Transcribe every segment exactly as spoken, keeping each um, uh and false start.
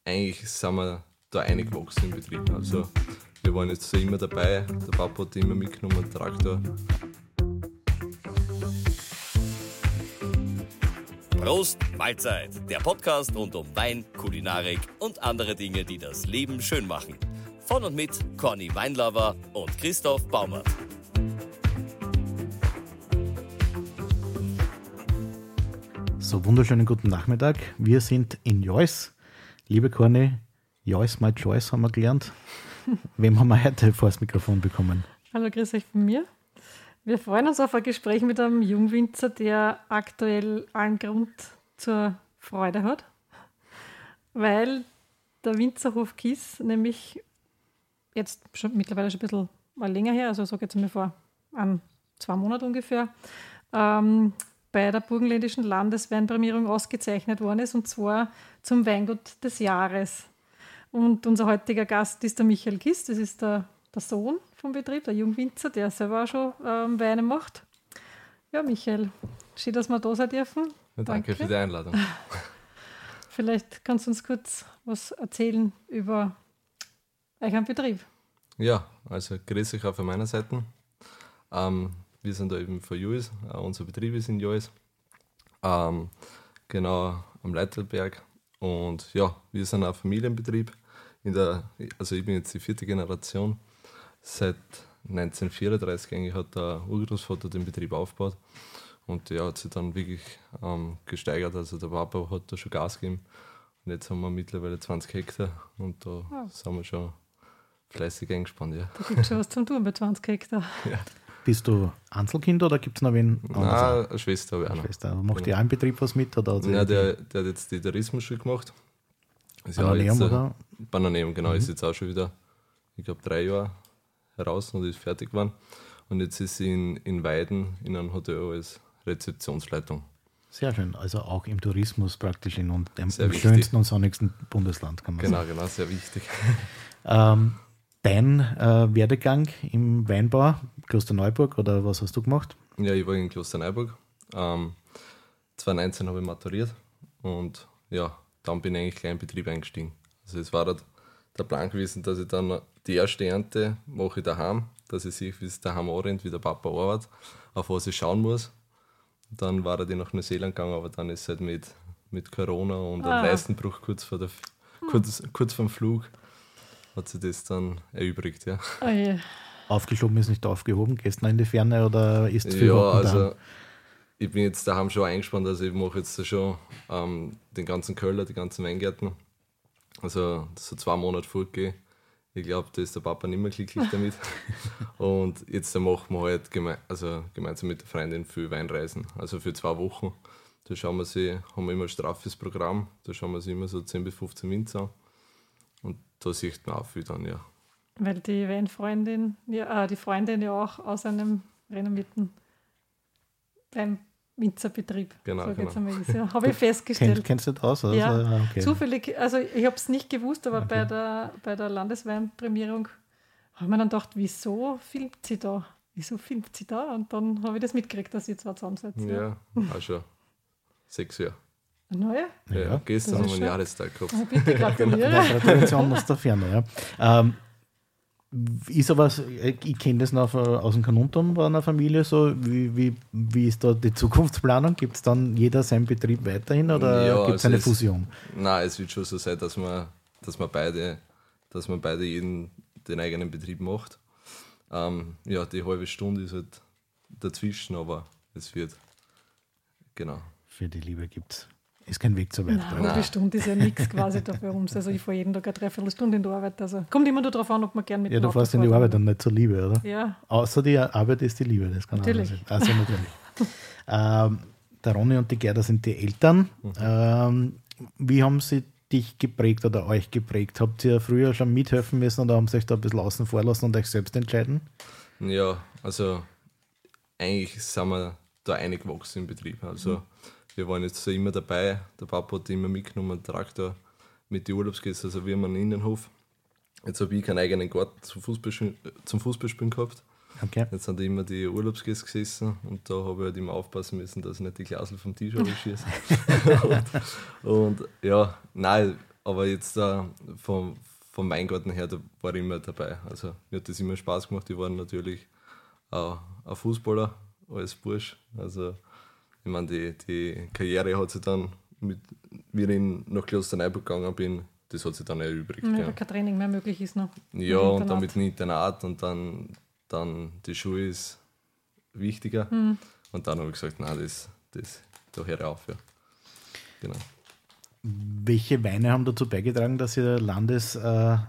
eigentlich sind wir da eingewachsen im Betrieb. Also wir waren jetzt so immer dabei, der Papa hat immer mitgenommen, den Traktor. Prost, Mahlzeit, der Podcast rund um Wein, Kulinarik und andere Dinge, die das Leben schön machen. Von und mit Conny Weinlover und Christoph Baumert. So, wunderschönen guten Nachmittag. Wir sind in Joyce. Liebe Conny, Joyce, my choice haben wir gelernt. Wem haben wir heute vor das Mikrofon bekommen? Hallo, grüß euch von mir. Wir freuen uns auf ein Gespräch mit einem Jungwinzer, der aktuell allen Grund zur Freude hat, weil der Winzerhof Kiss nämlich jetzt schon mittlerweile schon ein bisschen mal länger her, also so geht es mir vor um, zwei Monaten ungefähr, ähm, bei der burgenländischen Landesweinprämierung ausgezeichnet worden ist, und zwar zum Weingut des Jahres. Und unser heutiger Gast ist der Michael Kiss, das ist der, der Sohn vom Betrieb, der Jungwinzer, der selber auch schon ähm, Weine macht. Ja, Michael, schön, dass wir da sein dürfen. Ja, danke, danke für die Einladung. Vielleicht kannst du uns kurz was erzählen über euren Betrieb. Ja, also grüß euch auch von meiner Seite. Ähm, wir sind da eben von Joyce, äh, unser Betrieb ist in Joyce, ähm, genau am Leitelberg. Und ja, wir sind ein Familienbetrieb. In der, also ich bin jetzt die vierte Generation. Seit neunzehnhundertvierunddreißig eigentlich hat der Urgroßvater den Betrieb aufgebaut. Und der hat sich dann wirklich ähm, gesteigert. Also der Papa hat da schon Gas gegeben. Und jetzt haben wir mittlerweile zwanzig Hektar und da ja. sind wir schon fleißig eingespannt. Ja. Da gibt es schon was zum Tun bei zwanzig Hektar. Ja. Bist du Einzelkind oder gibt es noch wen anderes? Nein, eine Schwester habe ich auch noch. Schwester. Macht die auch im Betrieb was mit? Oder Nein, der, der hat jetzt die Tourismusschule gemacht. Bananeum, ja oder? Bananeum, genau. Mhm. Ist jetzt auch schon wieder, ich glaube, drei Jahre heraus und ist fertig geworden. Und jetzt ist sie in, in Weiden in einem Hotel als Rezeptionsleitung. Sehr schön. Also auch im Tourismus praktisch in und dem sehr schönsten wichtig. und sonnigsten Bundesland, kann man genau, sagen. Genau, genau, sehr wichtig. ähm, Dein äh, Werdegang im Weinbau, Klosterneuburg, oder was hast du gemacht? Ja, ich war in Klosterneuburg. Ähm, zwanzig neunzehn habe ich maturiert und ja, dann bin ich eigentlich gleich in den Betrieb eingestiegen. Also es war halt der Plan gewesen, dass ich dann die erste Ernte mache ich daheim, dass ich sehe, wie es daheim anrennt, wie der Papa arbeitet, auf was ich schauen muss. Und dann war er nach Neuseeland gegangen, aber dann ist es halt mit, mit Corona und ah. einem Leistenbruch kurz vor, der, kurz, kurz vor dem Flug hat sich das dann erübrigt, ja. Oh yeah. Aufgeschoben ist nicht aufgehoben, gehst du noch in die Ferne oder ist viel Ja, Wochen also daheim? Ich bin jetzt daheim schon eingespannt, also ich mache jetzt schon ähm, den ganzen Köller, die ganzen Weingärten. Also so zwei Monate fortgehen. Ich glaube, da ist der Papa nicht mehr glücklich damit. Und jetzt machen wir halt geme- also gemeinsam mit der Freundin viel Weinreisen, also für zwei Wochen. Da schauen wir sie, haben wir immer ein straffes Programm, da schauen wir sie immer so zehn bis fünfzehn Winzer an. Und da sieht man auch viel dann, ja. Weil die Weinfreundin, ja, äh, die Freundin ja auch aus einem renommierten Weinwinzerbetrieb, genau, so genau. einmal ist, ja. Habe ich festgestellt. Kenn, kennst du das aus? Also, ja, okay. Zufällig, also ich habe es nicht gewusst, aber Okay. bei der, bei der Landesweinprämierung habe ich mir dann gedacht, wieso filmt sie da? Wieso filmt sie da? Und dann habe ich das mitgekriegt, dass sie zwei zusammen seid. Ja, auch schon sechs Jahre. Naja, Ja, Ja, gestern das haben ist wir einen schön. Jahrestag gehabt. also bitte gratuliere. Ja, Tradition aus der Ferne, ja. Ähm, ist aber, ich kenne das noch aus dem Kanuntum bei einer Familie so, wie, wie, wie ist da die Zukunftsplanung? Gibt es dann jeder seinen Betrieb weiterhin oder Ja, gibt es also eine es- Fusion? Nein, es wird schon so sein, dass man, dass man beide, dass man beide jeden den eigenen Betrieb macht. Ähm, ja, die halbe Stunde ist halt dazwischen, aber es wird, genau. Für die Liebe gibt es. Ist kein Weg zur Welt. Nein, eine halbe Stunde ist ja nichts quasi dafür ums. Also ich fahre jeden Tag eine Dreiviertelstunde in die Arbeit. Also kommt immer nur darauf an, ob man gerne mit Ja, dem du Auto fährst in die fährt. Arbeit und nicht zur Liebe, oder? Ja, Außer die Arbeit ist die Liebe, das kann Natürlich. auch sein. Also natürlich. ähm, der Ronny und die Gerda sind die Eltern. Mhm. Ähm, wie haben sie dich geprägt oder euch geprägt? Habt ihr früher schon mithelfen müssen oder haben sie euch da ein bisschen außen vor lassen und euch selbst entscheiden? Ja, also eigentlich sind wir da eingewachsen im Betrieb. Also wir waren jetzt so immer dabei. Der Papa hat immer mitgenommen, den Traktor mit den Urlaubsgästen, also wir haben einen Innenhof. Jetzt habe ich keinen eigenen Garten zum Fußballspielen, zum Fußballspielen gehabt. Okay. Jetzt sind immer die Urlaubsgäste gesessen und da habe ich halt immer aufpassen müssen, dass ich nicht die Glasel vom Tisch schieße. und, und ja, nein, aber jetzt äh, vom, vom Weingarten her, da war ich immer dabei. Also mir hat das immer Spaß gemacht. Ich war natürlich auch ein Fußballer als Bursch. Also ich meine, die, die Karriere hat sich dann, mit, wie ich nach Klosterneuburg gegangen bin, das hat sich dann erübrigt. Ja, Ja, weil kein Training mehr möglich ist noch. ja Im und Internat. dann mit dem Internat und dann, dann die Schule ist wichtiger. Mhm. Und dann habe ich gesagt, nein, das, das, da höre ich auf. Ja. Genau. Welche Weine haben dazu beigetragen, dass ihr Landesweingut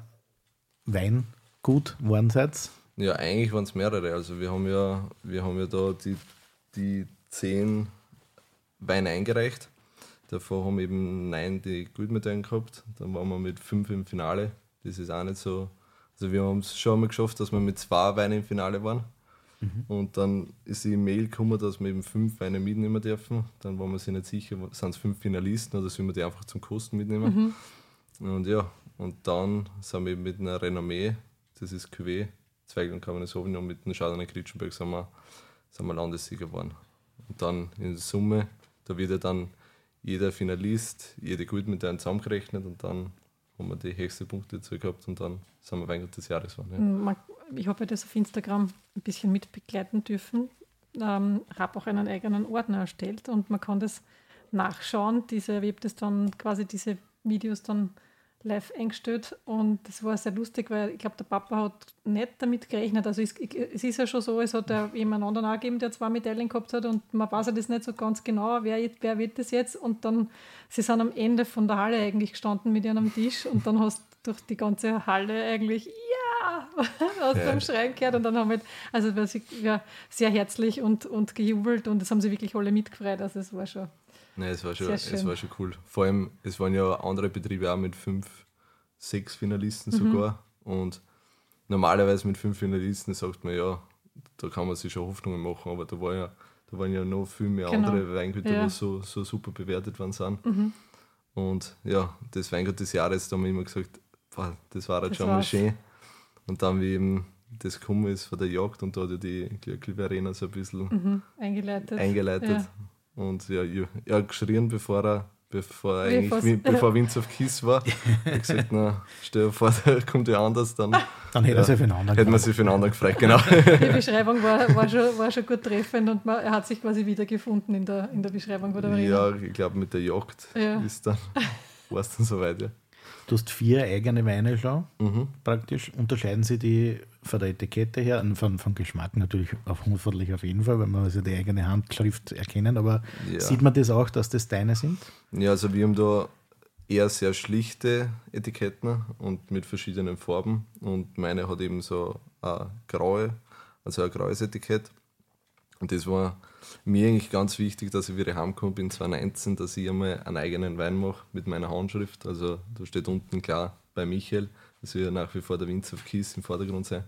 äh, geworden seid? Ja, eigentlich waren es mehrere. Also wir haben ja, wir haben ja da die, die zehn Weine eingereicht. Davor haben eben neun die Goldmedaillen gehabt. Dann waren wir mit fünf im Finale. Das ist auch nicht so. Also wir haben es schon einmal geschafft, dass wir mit zwei Weinen im Finale waren. Mhm. Und dann ist die Mail gekommen, dass wir eben fünf Weine mitnehmen dürfen. Dann waren wir sich nicht sicher, sind es fünf Finalisten oder sollen wir die einfach zum Kosten mitnehmen. Mhm. Und ja, und dann sind wir eben mit einer Renommee, das ist Cuvée, Zweigland Cabernet Sauvignon, mit einem Chardonnay Kritschenberg sind wir, sind wir Landessieger geworden. Und dann in der Summe, da wird ja dann jeder Finalist, jede Goldmedaille zusammengerechnet und dann haben wir die höchsten Punkte dazu gehabt und dann sind wir Weingut des Jahres geworden. Ja. Ich habe ja das auf Instagram ein bisschen mit begleiten dürfen. Ähm, habe auch einen eigenen Ordner erstellt und man kann das nachschauen. Diese, ich habe das dann quasi diese Videos dann live eingestellt und das war sehr lustig, weil ich glaube, der Papa hat nicht damit gerechnet. Also es, es ist ja schon so, es hat ja jemand anderen auch gegeben, der zwei Medaillen gehabt hat und man weiß ja das nicht so ganz genau, wer, wer wird das jetzt und dann, sie sind am Ende von der Halle eigentlich gestanden mit ihrem Tisch und dann hast du durch die ganze Halle eigentlich ja, aus Ja. dem Schreien gehört und dann haben wir, also war sie, ja, sehr herzlich und, und gejubelt und das haben sie wirklich alle mitgefreut, also es war schon Nein, es war, schon, sehr es schön. war schon cool. Vor allem, es waren ja andere Betriebe auch mit fünf, sechs Finalisten Mhm. sogar. Und normalerweise mit fünf Finalisten sagt man, ja, da kann man sich schon Hoffnungen machen, aber da, war ja, da waren ja noch viel mehr Genau. andere Weingüter, Ja. die so, so super bewertet worden sind. Mhm. Und ja, das Weingut des Jahres, da haben wir immer gesagt, boah, das war jetzt Das schon mal war's. schön. Und dann, wie eben das gekommen ist von der Jagd und da hat ja die Glöckli Arena so ein bisschen Mhm. eingeleitet. eingeleitet. Ja. Und ja, ich, er hat geschrien, bevor er, bevor, er Wie eigentlich, fast- wie, bevor Winz auf Kiss war. Er hat gesagt, na, stell dir vor, da kommt ja anders, dann Dann hätte Ja. er sich füreinander hätte man gemacht. sich füreinander gefreut, genau. Die Beschreibung war, war, schon, war schon gut treffend und man, er hat sich quasi wiedergefunden in der, in der Beschreibung von der Arena. Ja, ich glaube, mit der Jagd Ja. ist dann, war es dann soweit, ja. Du hast vier eigene Weine schon, Mhm. praktisch. Unterscheiden sie die von der Etikette her, und von, von Geschmack natürlich auf, hoffentlich auf jeden Fall, weil man also die eigene Handschrift erkennen, aber Ja. sieht man das auch, dass das deine sind? Ja, also wir haben da eher sehr schlichte Etiketten und mit verschiedenen Farben. Und meine hat eben so ein graue, also ein graues Etikett. Und das war mir eigentlich ganz wichtig, dass ich wieder heimgekommen bin, zwanzig neunzehn, dass ich einmal einen eigenen Wein mache mit meiner Handschrift. Also da steht unten klar bei Michael, das wird ja nach wie vor der Winz auf Kies im Vordergrund sein.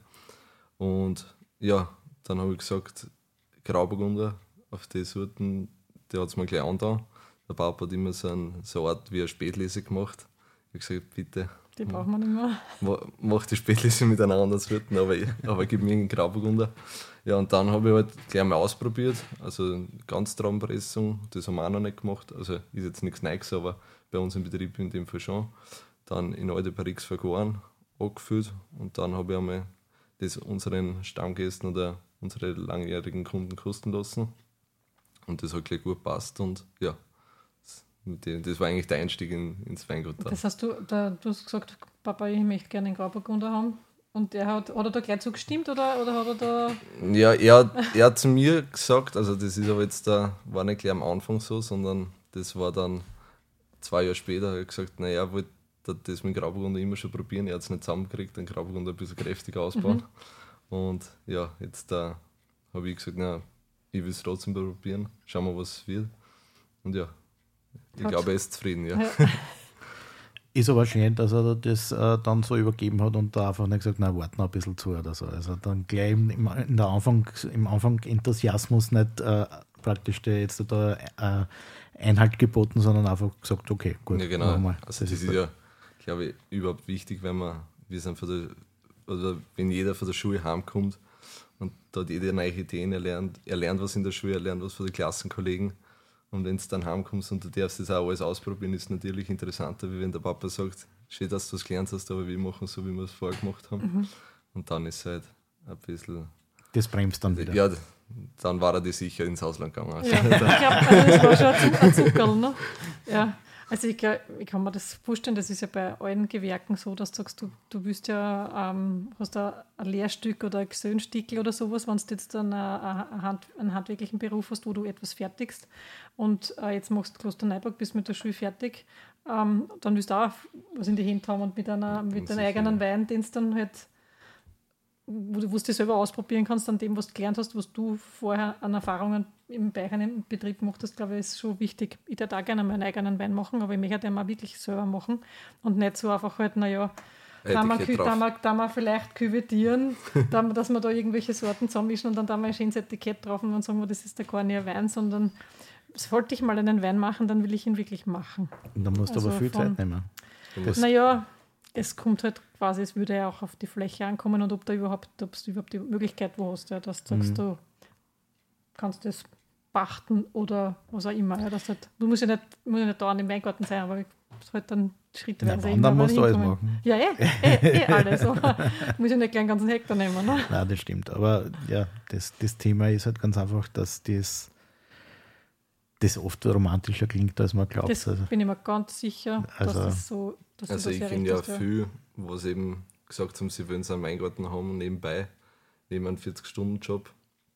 Und ja, dann habe ich gesagt, Grauburgunder auf die Sorten, der hat es mir gleich angetan. Der Papa hat immer so, ein, so eine Art wie eine Spätlese gemacht. Ich habe gesagt, bitte, Die braucht man nicht mehr. ma- mach die Spätlese mit einer anderen Sorten, aber, aber gib mir einen Grauburgunder. Ja, und dann habe ich halt gleich mal ausprobiert, also Ganztraubenpressung, das haben wir auch noch nicht gemacht, also ist jetzt nichts Neues, aber bei uns im Betrieb in dem Fall schon. Dann in alte Barriques vergoren, angefüllt und dann habe ich einmal das unseren Stammgästen oder unsere langjährigen Kunden kosten lassen und das hat gleich gut gepasst und ja, das, mit dem, das war eigentlich der Einstieg in, ins Weingut. Dann. Das heißt, du, da, du hast gesagt, Papa, ich möchte gerne einen Grauburgunder haben. Und der hat, hat er da gleich zugestimmt oder, oder hat er da. Ja, er, er hat zu mir gesagt, also das ist aber jetzt da, war nicht gleich am Anfang so, sondern das war dann zwei Jahre später, er hat gesagt, naja, er wollte das mit Grauburgunder immer schon probieren, er hat es nicht zusammengekriegt, den Grauburgunder ein bisschen kräftiger ausbauen. Mhm. Und ja, jetzt da habe ich gesagt, na, ich will es trotzdem probieren, schauen wir, was es wird. Und ja, ich Hat- glaube, er ist zufrieden, ja. Ja. Ist aber schön, dass er das äh, dann so übergeben hat und da einfach nicht gesagt, na, warten noch ein bisschen zu oder so. Also dann gleich im, im, in der Anfang, im Anfang Enthusiasmus nicht äh, praktisch der jetzt da äh, Einhalt geboten, sondern einfach gesagt, okay, gut, Ja, genau. machen wir. Also das ist ja, glaube ich, überhaupt wichtig, wenn man, wir sind von der, oder wenn jeder von der Schule heimkommt und dort jede neue Ideen erlernt, er lernt was in der Schule, er lernt was von den Klassenkollegen Und wenn du dann heimkommst und du darfst das auch alles ausprobieren, ist es natürlich interessanter, wie wenn der Papa sagt, schön, dass du es gelernt hast, aber wir machen so, wie wir es vorher gemacht haben. Mhm. Und dann ist es halt ein bisschen... Das bremst dann wieder. Ja, dann war er die sicher ins Ausland gegangen. Also ja, ich glaube, also das war schon ein Zuckerl, ne? Ja. Also ich, ich kann mir das vorstellen, das ist ja bei allen Gewerken so, dass du sagst, du, du willst ja, ähm, hast da ein Lehrstück oder ein Gesöhnstickel oder sowas, wenn du jetzt dann eine Hand, einen handwerklichen Beruf hast, wo du etwas fertigst und äh, jetzt machst du Klosterneuburg, bist mit der Schule fertig, ähm, dann willst du auch was in die Hände haben und mit, einer, mit deinem eigenen Wein, den du dann halt, wo du, wo du selber ausprobieren kannst, an dem, was du gelernt hast, was du vorher an Erfahrungen im eigenen Betrieb gemacht hast, glaube ich, ist schon wichtig. Ich würde auch gerne meinen eigenen Wein machen, aber ich möchte den mal wirklich selber machen und nicht so einfach halt, naja, da wir, da wir vielleicht küvetieren, da, dass wir da irgendwelche Sorten zusammenmischen und dann da mal ein schönes Etikett drauf und dann sagen wir, das ist der Garnier Wein, sondern sollte ich mal einen Wein machen, dann will ich ihn wirklich machen. Und dann musst du also aber viel von, Zeit nehmen. Naja, es kommt halt quasi, es würde ja auch auf die Fläche ankommen und ob da überhaupt, ob du überhaupt die Möglichkeit wo hast, ja, dass du sagst, mhm. du kannst das pachten oder was auch immer. Ja, dass halt, du musst ja nicht, musst ja nicht da an dem Weingarten sein, aber es halt dann schrittweise. Ja, dann musst du alles machen. Ja, eh, eh, eh alles. Du musst ja nicht gleich einen ganzen Hektar nehmen. Ne? Nein, das stimmt. Aber ja, das, das Thema ist halt ganz einfach, dass das, das oft romantischer klingt, als man glaubt. Das also, bin ich mir ganz sicher, also, dass es so dass Also ich finde ja viel, was eben gesagt haben, sie wollen so einen Weingarten haben nebenbei, neben einem vierzig-Stunden-Job.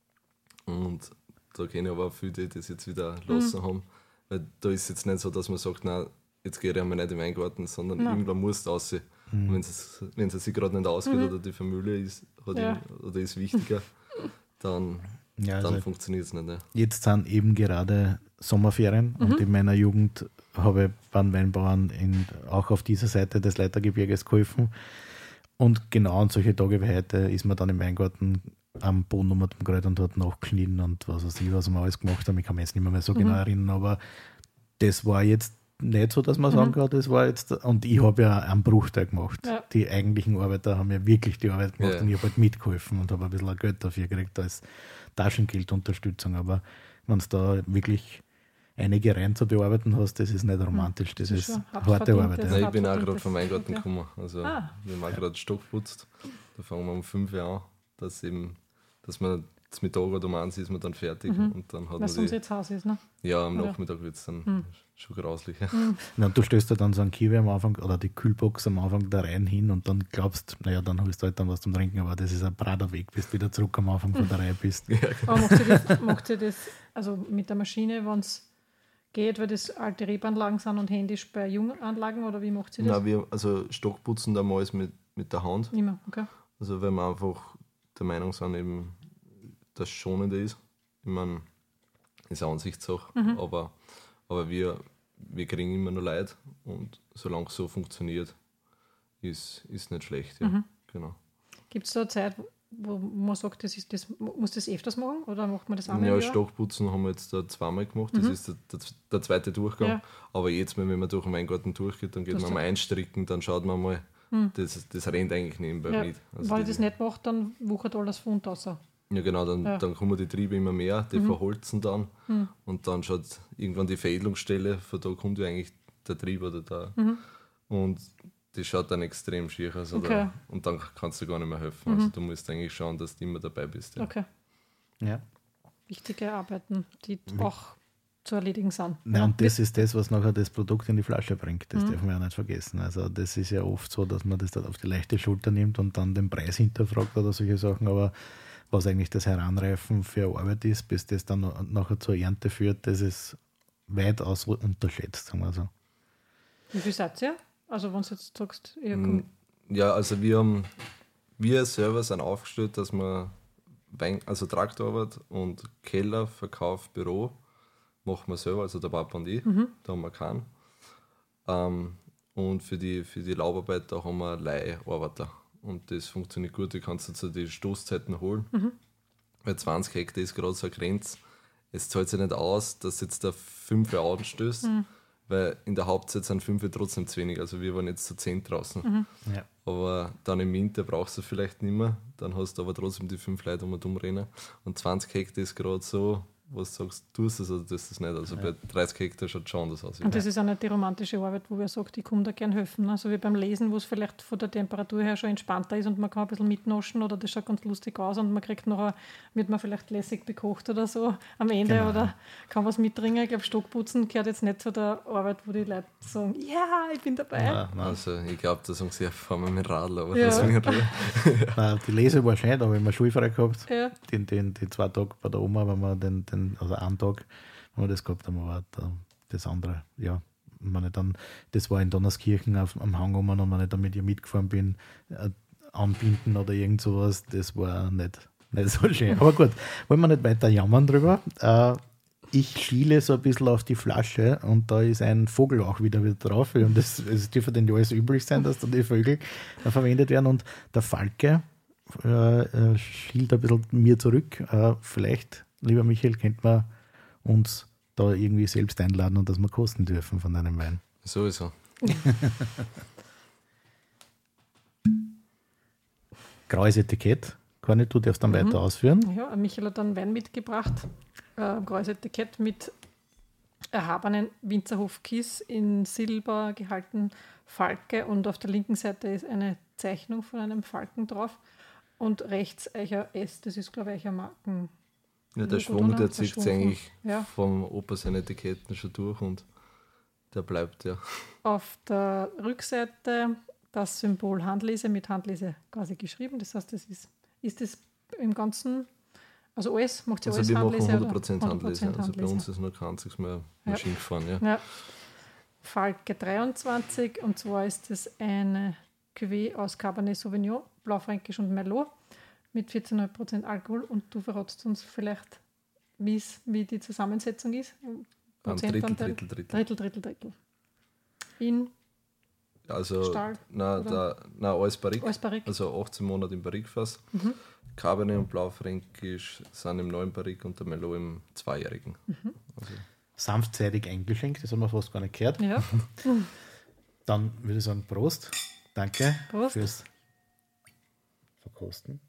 Und da kenne ich aber auch viele, die das jetzt wieder lassen mhm. haben. Weil da ist es jetzt nicht so, dass man sagt, nein, jetzt gehe ich einmal nicht im Weingarten, sondern nein. irgendwann muss du raus. Mhm. Wenn es wenn es sich gerade nicht ausgeht mhm. oder die Familie ist, hat ja. ihn, oder ist wichtiger, dann, ja, dann also funktioniert es nicht. Ne? Jetzt sind eben gerade Sommerferien mhm. und in meiner Jugend habe ich beim Weinbauern in, auch auf dieser Seite des Leitergebirges geholfen. Und genau an solche Tage wie heute ist man dann im Weingarten am Boden um dem Gerät und hat nachgeschnitten und was weiß ich, was wir alles gemacht haben. Ich kann mich jetzt nicht mehr, mehr so mhm. genau erinnern, aber das war jetzt nicht so, dass man sagen kann, das war jetzt, und ich habe ja einen Bruchteil gemacht. Ja. Die eigentlichen Arbeiter haben ja wirklich die Arbeit gemacht ja. und ich habe halt mitgeholfen und habe ein bisschen Geld dafür gekriegt als Taschengeldunterstützung. Aber wenn es da wirklich einige Reihen zu bearbeiten hast, das ist nicht romantisch, das, das ist, ist harte Arbeit. Nein, ich bin auch gerade vom Weingarten gekommen. Also ah. wir haben auch gerade Stock geputzt. Da fangen wir um fünf Jahre an, dass eben, dass man das Mittag oder um eins ist man dann fertig. Mhm. Und dann hat was man uns jetzt Haus ist, ne? Ja, am oder? Nachmittag wird es dann mhm. schon grauslich. Mhm. Ja, und du stößt ja dann so einen Kiwi am Anfang oder die Kühlbox am Anfang da rein hin und dann glaubst, naja, dann holst du halt dann was zum Trinken, aber das ist ein brader Weg, bis du wieder zurück am Anfang von der Reihe bist. Ja, genau. Aber macht ihr das, macht ihr das also mit der Maschine, wenn es geht, weil das alte Rebanlagen sind und händisch bei Junganlagen oder wie macht ihr das? Nein, wir, also Stockputzen damals mit, mit der Hand. Immer, okay. Also weil wir einfach der Meinung sind, eben, dass es schonender ist. Ich meine, ist eine Ansichtssache, mhm. aber, aber wir, wir kriegen immer nur Leid und solange es so funktioniert, ist es nicht schlecht. Ja. Mhm. Genau. Gibt es da eine Zeit, wo man sagt, das ist, das, muss das öfters machen oder macht man das einmal im Ja, Jahr? Stockputzen haben wir jetzt da zweimal gemacht, das mhm. ist der, der, der zweite Durchgang. Ja. Aber jetzt, wenn man durch den Weingarten durchgeht, dann geht das man mal einstricken, dann schaut man mal, mhm. das, das rennt eigentlich nebenbei ja. mit. Also weil ich das nicht macht, dann wuchert alles von unten raus. Ja genau, dann, ja. dann kommen die Triebe immer mehr, die mhm. verholzen dann mhm. und dann schaut irgendwann die Veredelungsstelle, von da kommt ja eigentlich der Trieb oder da. Mhm. Und das schaut dann extrem schier aus. Oder? Okay. Und dann kannst du gar nicht mehr helfen. Mhm. Also du musst eigentlich schauen, dass du immer dabei bist. Ja. Okay. Ja. Wichtige Arbeiten, die mhm. auch zu erledigen sind. Nein, und das ist das, was nachher das Produkt in die Flasche bringt. Das mhm. dürfen wir ja nicht vergessen. Also das ist ja oft so, dass man das dann auf die leichte Schulter nimmt und dann den Preis hinterfragt oder solche Sachen. Aber was eigentlich das Heranreifen für Arbeit ist, bis das dann nachher zur Ernte führt, das ist weitaus unterschätzt, sagen wir so. Wie viel seid ihr? Also wenn du jetzt sagst, ihr kommt. Ja, also wir haben, wir selber sind aufgestellt, dass wir Wein, also Traktorarbeit und Keller, Verkauf, Büro machen wir selber, also der Papa und ich, mhm. da haben wir keinen. Ähm, und für die, für die Laubarbeit, da haben wir Leiharbeiter. Und das funktioniert gut, du kannst jetzt die Stoßzeiten holen. Mhm. Weil zwanzig Hektar ist gerade so eine Grenze. Es zahlt sich nicht aus, dass jetzt da fünf anstößt, mhm. weil in der Hauptzeit sind fünf trotzdem zu wenig. Also wir waren jetzt zu zehn draußen. Mhm. Ja. Aber dann im Winter brauchst du vielleicht nicht mehr. Dann hast du aber trotzdem die fünf Leute um und umrennen. Und zwanzig Hektar ist gerade so, wo du sagst, tust es oder tust es nicht. Also ja. bei dreißig Hektar schaut schon anders aus. Und das ist auch nicht die romantische Arbeit, wo wer sagt, ich komme da gern helfen. Also wie beim Lesen, wo es vielleicht von der Temperatur her schon entspannter ist und man kann ein bisschen mitnaschen oder das schaut ganz lustig aus und man kriegt nachher, wird man vielleicht lässig bekocht oder so am Ende genau. oder kann was mitbringen. Ich glaube, Stockputzen gehört jetzt nicht zu der Arbeit, wo die Leute sagen, ja, ich bin dabei. Ja, also ich glaube, da sagen sie, ja, fahren wir mit dem Radl, aber ja. das mir Nein, die Lese war schön, da habe ich mal schulfrei gehabt. Ja. Den, den, die zwei Tage bei der Oma, wenn man den, den also einen Tag, wenn wir das gehabt haben, aber das andere, ja, wenn ich dann, das war in Donnerskirchen auf, am Hang um, und wenn ich dann mit ihr mitgefahren bin, äh, anbinden oder irgend sowas, das war nicht, nicht so schön. Aber gut, wollen wir nicht weiter jammern drüber. Äh, ich schiele so ein bisschen auf die Flasche und da ist ein Vogel auch wieder, wieder drauf. Und das, es dürfte denn ja alles üblich sein, dass da die Vögel äh, verwendet werden. Und der Falke äh, äh, schielt ein bisschen mir zurück. Äh, vielleicht, lieber Michael, könnte man uns da irgendwie selbst einladen und dass wir kosten dürfen von deinem Wein. Sowieso. Graues Etikett. Conny, du darfst dann mhm. weiter ausführen. Ja, Michael hat dann Wein mitgebracht. Äh, graues Etikett mit erhabenen Winzerhof-Kies in Silber gehalten, Falke, und auf der linken Seite ist eine Zeichnung von einem Falken drauf und rechts Eicher S, das ist glaube ich Eicher Marken. Ja, der Schwung, der zieht sich eigentlich ja. vom Opa seine Etiketten schon durch und der bleibt ja. Auf der Rückseite das Symbol Handlese mit Handlese quasi geschrieben, das heißt, das ist, ist das im Ganzen, also alles, macht sie also alles wir Handlese? machen hundert Prozent oder? Handlese, hundert Prozent also bei uns ist nur kein einziges mehr Maschine ja. gefahren. Ja. Ja. Falke dreiundzwanzig, und zwar ist das eine Cuvée aus Cabernet Sauvignon, Blaufränkisch und Merlot mit vierzehn Komma fünf Prozent Alkohol, und du verratst uns vielleicht, wie die Zusammensetzung ist. Ein Drittel, Drittel, Drittel. Drittel, Drittel, Drittel. In also, Stahl? Nein, da, nein, alles Barrique. Alles Barrique. Also achtzehn Monate im Barrique-Fass. Mhm. Cabernet und Blaufränkisch sind im neuen Barrique und der Merlot im zweijährigen. Mhm. Also. Sanftseitig eingeschenkt, das haben wir fast gar nicht gehört. Ja. Dann würde ich sagen, Prost. Danke Prost. fürs Verkosten.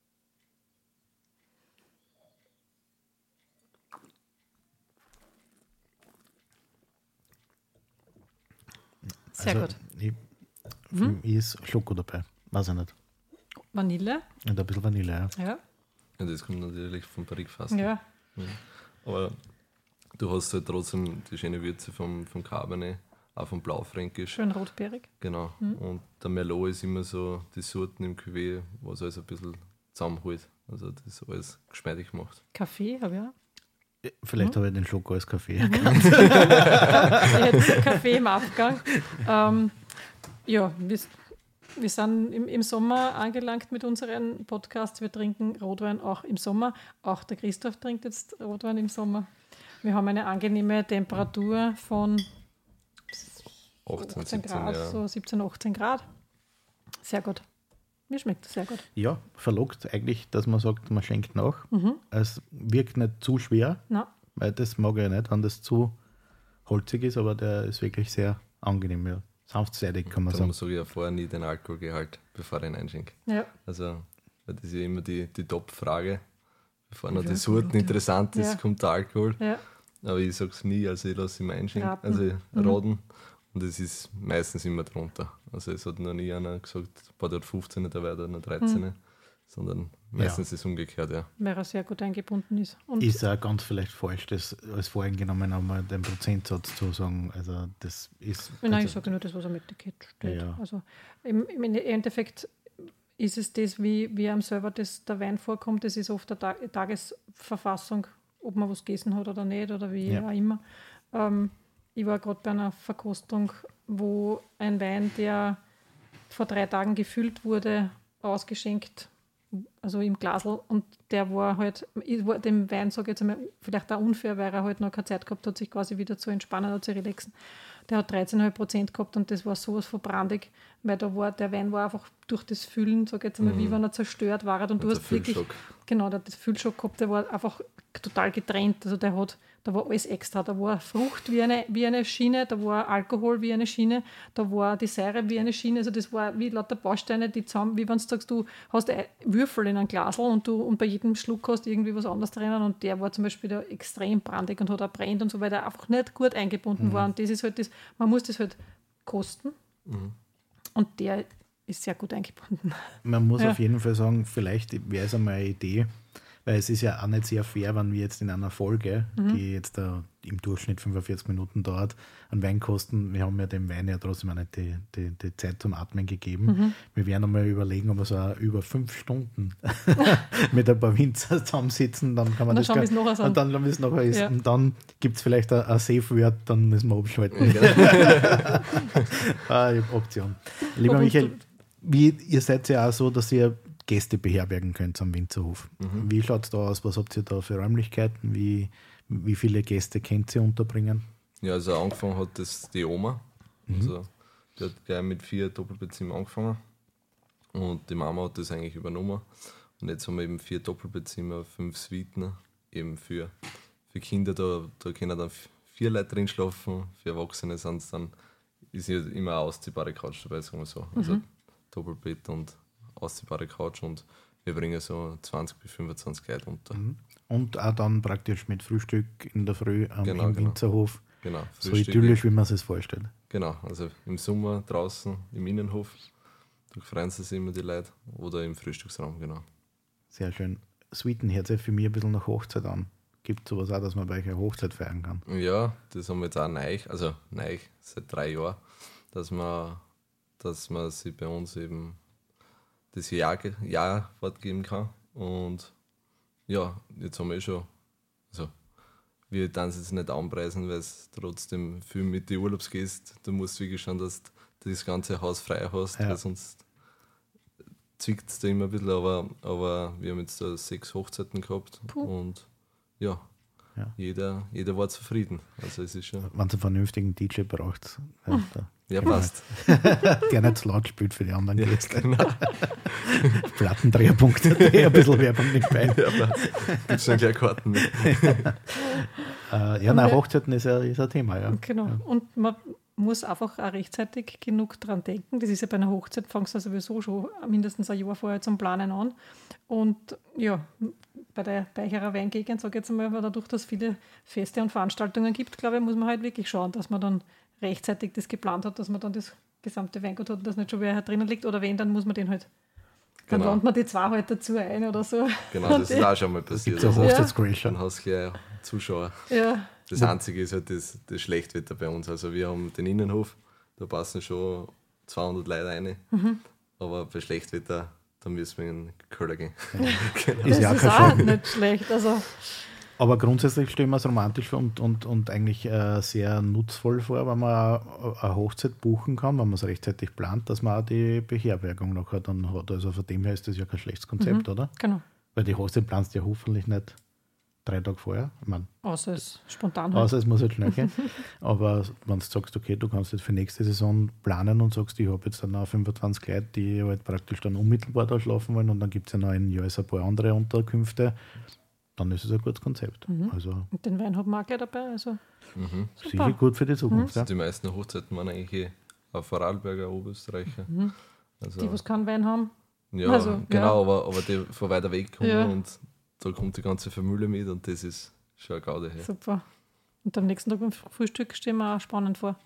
Sehr also, gut. Ich, für mhm. mich ist Schoko dabei, weiß ich nicht. Vanille. Und ein bisschen Vanille, ja. Ja. Und das kommt natürlich vom Barrique-Fass. Ja. ja. Aber du hast halt trotzdem die schöne Würze vom, vom Cabernet, auch vom Blaufränkisch. Schön rotbeerig. Genau. Mhm. Und der Merlot ist immer so die Sorten im Cuvée, was alles ein bisschen zusammenholt. Also das ist alles geschmeidig gemacht. Kaffee habe ich auch. Vielleicht mhm. habe ich den Schoko als Kaffee erkannt. Jetzt Kaffee im Abgang. Ähm, ja, wir, wir sind im, im Sommer angelangt mit unseren Podcasts. Wir trinken Rotwein auch im Sommer. Auch der Christoph trinkt jetzt Rotwein im Sommer. Wir haben eine angenehme Temperatur von achtzehn, achtzehn siebzehn, Grad, ja. so siebzehn, achtzehn Grad. Sehr gut. Mir schmeckt das sehr gut. Ja, verlockt eigentlich, dass man sagt, man schenkt nach. Mhm. Es wirkt nicht zu schwer, Nein. weil das mag ich ja nicht, wenn das zu holzig ist, aber der ist wirklich sehr angenehm. Ja. Sanftseitig kann man Darum sagen. sage ich ja vorher nie den Alkoholgehalt, bevor ich ihn einschenke. Ja. Also, weil das ist ja immer die, die Top-Frage. Bevor noch die Sorten interessant ist, ja. kommt der Alkohol. Ja. Aber ich sage es nie, also ich lasse ihn einschenken, Raten. also Mhm. raten. Und es ist meistens immer drunter. Also es hat noch nie einer gesagt, boah, der hat fünfzehn, der war noch dreizehn. Mhm. Sondern meistens ja. ist es umgekehrt, ja. Weil er sehr gut eingebunden ist. Und ist auch ganz vielleicht falsch, das als voreingenommen einmal den Prozentsatz zu sagen. Also das ist. Nein, also ich sage nur das, was am Etikett steht. Ja. Also im, im Endeffekt ist es das, wie, wie einem selber das, der Wein vorkommt. Das ist oft eine Ta- Tagesverfassung, ob man was gegessen hat oder nicht oder wie Ja. auch immer. Ähm, ich war gerade bei einer Verkostung, wo ein Wein, der vor drei Tagen gefüllt wurde, ausgeschenkt, also im Glasl, und der war halt, ich war dem Wein, sage ich jetzt einmal, vielleicht auch unfair, weil er halt noch keine Zeit gehabt hat, sich quasi wieder zu entspannen oder zu relaxen. Der hat dreizehn Komma fünf Prozent gehabt und das war sowas von brandig, weil da war, der Wein war einfach durch das Füllen, sag ich jetzt einmal, Mhm. wie wenn er zerstört war. Und du Also hast wirklich, Füllschock. genau, der hat das Füllschock gehabt, der war einfach total getrennt. Also der hat, da war alles extra. Da war Frucht wie eine, wie eine Schiene, da war Alkohol wie eine Schiene, da war die Säure wie eine Schiene. Also das war wie lauter Bausteine, die zusammen, wie wenn du sagst, du hast ein Würfel in einem Glasl und du und bei jedem Schluck hast du irgendwie was anderes drinnen und der war zum Beispiel da extrem brandig und hat auch brennt und so, weil der einfach nicht gut eingebunden Mhm. war. Und das ist halt das, man muss das halt kosten. Mhm. Und der ist sehr gut eingebunden. Man muss Ja. auf jeden Fall sagen, vielleicht wäre es einmal eine Idee, weil es ist ja auch nicht sehr fair, wenn wir jetzt in einer Folge, Mhm. die jetzt da im Durchschnitt fünfundvierzig Minuten dauert, einen Wein kosten. Wir haben ja dem Wein ja trotzdem auch nicht die, die, die Zeit zum Atmen gegeben. Mhm. Wir werden einmal überlegen, ob wir so auch über fünf Stunden mit ein paar Winzer zusammensitzen, dann kann man Und dann das schauen, gar- wie es nachher sind. und dann, wie es nachher ist. Ja. Und dann gibt es vielleicht ein, ein Safe-Word, dann müssen wir abschalten. ah, ich hab Option. Lieber Aber Michael, du- wie, ihr seid ja auch so, dass ihr Gäste beherbergen könnt am Winzerhof. Mhm. Wie schaut es da aus? Was habt ihr da für Räumlichkeiten? Wie, wie viele Gäste könnt ihr unterbringen? Ja, also angefangen hat das die Oma. Mhm. Also die hat gleich mit vier Doppelbeziehungen angefangen. Und die Mama hat das eigentlich übernommen. Und jetzt haben wir eben vier Doppelbezimmer, fünf Suiten, eben für, für Kinder, da, da können dann vier Leute drin schlafen, für Erwachsene sind es dann, ist ja immer eine ausziehbare Couch dabei, sagen wir so. Also Doppelbett und ausziehbare Couch und wir bringen so zwanzig bis fünfundzwanzig Leute unter. Und auch dann praktisch mit Frühstück in der Früh am Genau, im genau. Winzerhof. Genau, So Frühstück, idyllisch, wie man sich das vorstellt. genau, also im Sommer draußen im Innenhof, da freuen sie sich immer die Leute, oder im Frühstücksraum, genau. Sehr schön. Suiten hört sich für mich ein bisschen nach Hochzeit an. Gibt sowas auch, dass man bei euch eine Hochzeit feiern kann? Ja, das haben wir jetzt auch neu, also neu, seit drei Jahren, dass man, dass man sich bei uns eben das Jahr, Jahr fortgeben kann. Und ja, jetzt haben wir eh schon, also wir dann es jetzt nicht anpreisen, weil es trotzdem viel mit den Urlaubsgästen, du musst wirklich schauen, dass du das ganze Haus frei hast, Ja. weil sonst zwickt es da immer ein bisschen, aber, aber wir haben jetzt da sechs Hochzeiten gehabt Puh. und ja, Ja. Jeder, jeder war zufrieden. Also es ist schon, Wenn es einen vernünftigen D J braucht, ja, da, ja passt. der nicht zu laut spielt für die anderen Ja, Gäste. genau. Plattendreher.at, ein bisschen Werbung mit bei. Ja, passt. Gibt schon gleich Karten mit. Äh, ja, nein, Hochzeiten ist ja ist ein Thema, ja. Genau. Und man muss einfach auch rechtzeitig genug dran denken. Das ist ja bei einer Hochzeit, fängst du sowieso schon mindestens ein Jahr vorher zum Planen an. Und ja, bei der Beicherer Weingegend, sage ich jetzt einmal, weil dadurch, dass es viele Feste und Veranstaltungen gibt, glaube ich, muss man halt wirklich schauen, dass man dann rechtzeitig das geplant hat, dass man dann das gesamte Weingut hat und dass nicht schon wer drinnen liegt. Oder wenn, dann muss man den halt, dann Genau. lohnt man die zwei halt dazu ein oder so. Genau, das ist auch schon mal Gibt passiert. es eine Also, Ja. Hochzeitscrasher? dann hast du gleich Zuschauer. Ja, Das Einzige ist halt das, das Schlechtwetter bei uns. Also wir haben den Innenhof, da passen schon zweihundert Leute rein. Mhm. Aber bei Schlechtwetter, da müssen wir in den Keller gehen. Ist das ja auch ist kein auch Schaden. nicht schlecht. Also, Aber grundsätzlich stellen wir es romantisch und, und, und eigentlich äh, sehr nutzvoll vor, wenn man eine- eine Hochzeit buchen kann, wenn man es rechtzeitig plant, dass man auch die Beherbergung nachher dann hat. Also von dem her ist das ja kein schlechtes Konzept, oder? genau. Weil die Hochzeit planst du ja hoffentlich nicht drei Tage vorher. Ich meine, Außer es spontan halt. außer es muss halt schnell gehen. Aber wenn du sagst, okay, du kannst jetzt für nächste Saison planen und sagst, ich habe jetzt dann auch fünfundzwanzig Leute, die halt praktisch dann unmittelbar da schlafen wollen und dann gibt es ja noch in Jahr ein paar andere Unterkünfte, dann ist es ein gutes Konzept. Also Und den Wein hat man auch gleich dabei. Also, Mhm. sicher gut für die Zukunft. Ja. Die meisten Hochzeiten waren eigentlich eh auf Vorarlberger, Oberösterreicher. Also, die, die keinen Wein haben. ja, also, genau, aber, aber die von weiter weg kommen Ja. und da kommt die ganze Familie mit und das ist schon eine Gaude her. Super. Und am nächsten Tag beim Frühstück stehen wir auch spannend vor.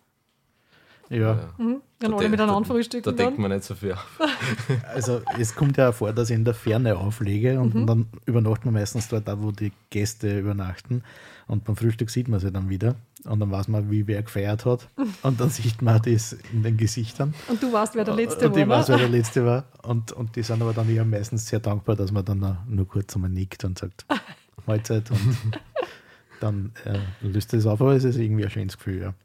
Ja, Mhm. Wenn Da alle de- miteinander da- frühstücken Da denkt dann. man nicht so viel auf. also es kommt ja auch vor, dass ich in der Ferne auflege und dann übernachten wir meistens dort, auch, wo die Gäste übernachten. Und beim Frühstück sieht man sie dann wieder und dann weiß man, wie wer gefeiert hat. Und dann sieht man das in den Gesichtern. Und du weißt, wer der Letzte und ich war. weiß, ne? wer der Letzte war. Und, und die sind aber dann ja meistens sehr dankbar, dass man dann noch- nur kurz einmal nickt und sagt, Mahlzeit. Und dann äh, löst das auf, aber es ist irgendwie ein schönes Gefühl. Ja.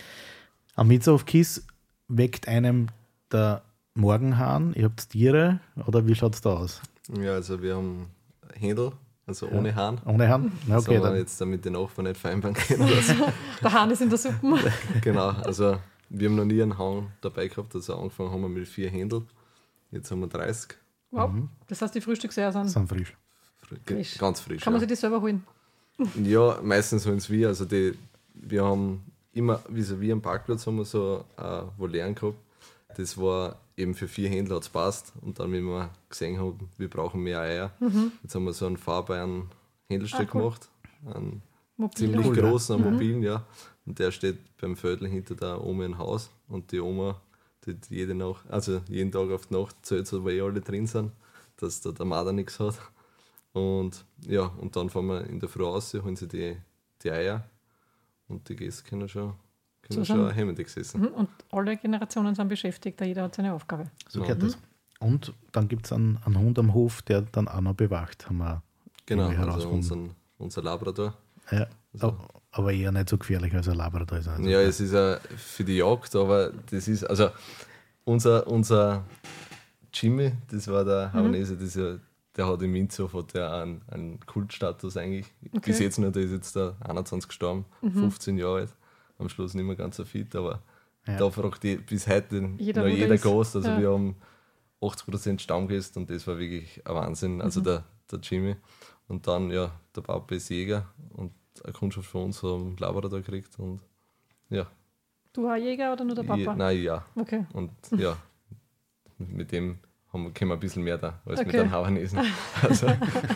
Am Winzerhof Kies weckt einem der Morgenhahn. Ihr habt Tiere oder wie schaut es da aus? Ja, also wir haben Händel, also ohne Hahn. Ohne Hahn? Na, Okay, okay, so man dann. jetzt damit die Nachbarn nicht vereinbaren können. Dass, Der Hahn ist in der Suppe. genau, also wir haben noch nie einen Hahn dabei gehabt. Also angefangen haben wir mit vier Händel. Jetzt haben wir dreißig. Wow, mhm. Das heißt, die Frühstückseier sind, sind frisch. frisch. Ganz frisch. Kann man ja. sich die selber holen? Ja, meistens holen es wir. Also die, wir haben immer, wie am Parkplatz haben wir so äh, Volieren gehabt. Das war eben für vier Händler hat es passt. Und dann, wenn wir gesehen haben, wir brauchen mehr Eier, mhm. jetzt haben wir so einen fahrbaren Händelstück ah, cool. gemacht. Einen Mobil ziemlich cool, großen, einen mhm. mobilen, ja. Und der steht beim Viertel hinter der Oma im Haus. Und die Oma, die jede Nacht, also jeden Tag auf die Nacht zählt, so, weil eh alle drin sind, dass da der Marder nichts hat. Und ja, und dann fahren wir in der Früh raus, holen sie die, die Eier. Und die Gäste können schon, können so schon hemmendig essen. Und alle Generationen sind beschäftigt, jeder hat seine Aufgabe. So geht das. Und dann gibt es einen, einen Hund am Hof, der dann auch noch bewacht, haben wir genau, also unseren, unser Labrador. Ja, also. Aber eher nicht so gefährlich als ein Labrador. Ist also ja, es ist ja für die Jagd, aber das ist, also unser, unser Jimmy, das war der Havanese, mhm. das ja, der hat im Windshof hat der einen, einen Kultstatus eigentlich. Okay. Bis jetzt noch, der ist jetzt der einundzwanzig gestorben, mhm. fünfzehn Jahre alt, am Schluss nicht mehr ganz so fit, aber ja. da fragt die, bis heute jeder, noch jeder Gast, also ja. wir haben achtzig Prozent Stammgäste und das war wirklich ein Wahnsinn, also mhm. der, der Jimmy. Und dann, ja, der Papa ist Jäger und eine Kundschaft von uns haben Labrador gekriegt und ja. Du auch Jäger oder nur der Papa? Ich, nein, ja. Okay. Und ja, mit dem haben, können wir ein bisschen mehr da als okay. mit einem Havanesen. Also.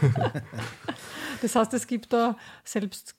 Das heißt, es gibt da selbst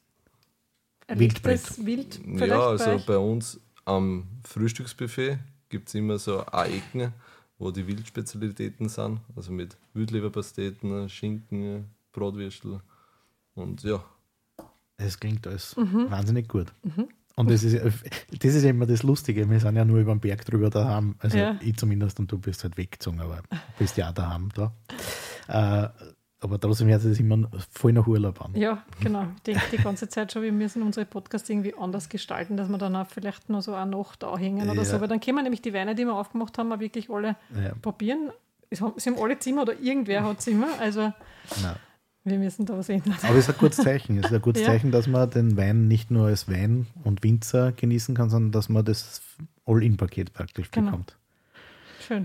Wildbrett. Wild ja, also bei, bei uns am Frühstücksbuffet gibt es immer so eine Ecken, wo die Wildspezialitäten sind, also mit Wildleberpasteten, Schinken, Bratwürstel und ja. Das klingt alles mhm. wahnsinnig gut. Mhm. Und das ist, das ist immer das Lustige. Wir sind ja nur über den Berg drüber daheim. Also ja. ich zumindest und du bist halt weggezogen, aber bist ja auch daheim da. Äh, aber trotzdem hört sich das immer voll nach Urlaub an. Ja, genau. Ich denke die ganze Zeit schon, wir müssen unsere Podcasts irgendwie anders gestalten, dass wir dann auch vielleicht noch so eine Nacht anhängen oder ja. so. Weil dann können wir nämlich die Weine, die wir aufgemacht haben, auch wirklich alle ja. probieren. Sie haben, sie haben alle Zimmer oder irgendwer hat Zimmer. Also Nein. wir müssen da was ändern. Aber es ist ein gutes Zeichen. Es ist ein gutes ja. Zeichen, dass man den Wein nicht nur als Wein und Winzer genießen kann, sondern dass man das All-In-Paket praktisch genau. bekommt. Schön.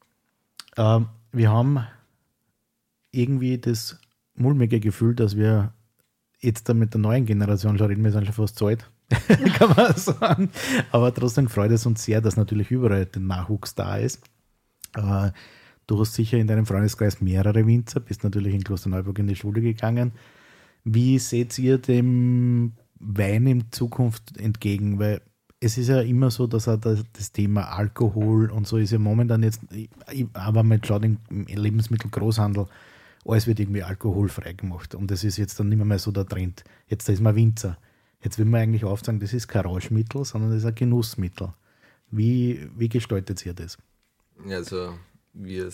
Ähm, wir haben irgendwie das mulmige Gefühl, dass wir jetzt da mit der neuen Generation schon reden, wir sind schon fast zu alt, kann man sagen. Aber trotzdem freut es uns sehr, dass natürlich überall der Nachwuchs da ist. Äh, Du hast sicher in deinem Freundeskreis mehrere Winzer, bist natürlich in Klosterneuburg in die Schule gegangen. Wie seht ihr dem Wein in Zukunft entgegen? Weil es ist ja immer so, dass auch das Thema Alkohol und so ist ja momentan jetzt, aber man schaut im Lebensmittelgroßhandel, alles wird irgendwie alkoholfrei gemacht. Und das ist jetzt dann nicht mehr so der Trend. Jetzt ist man Winzer. Jetzt will man eigentlich oft sagen, das ist kein Rauschmittel, sondern das ist ein Genussmittel. Wie, wie gestaltet ihr das? Also wir,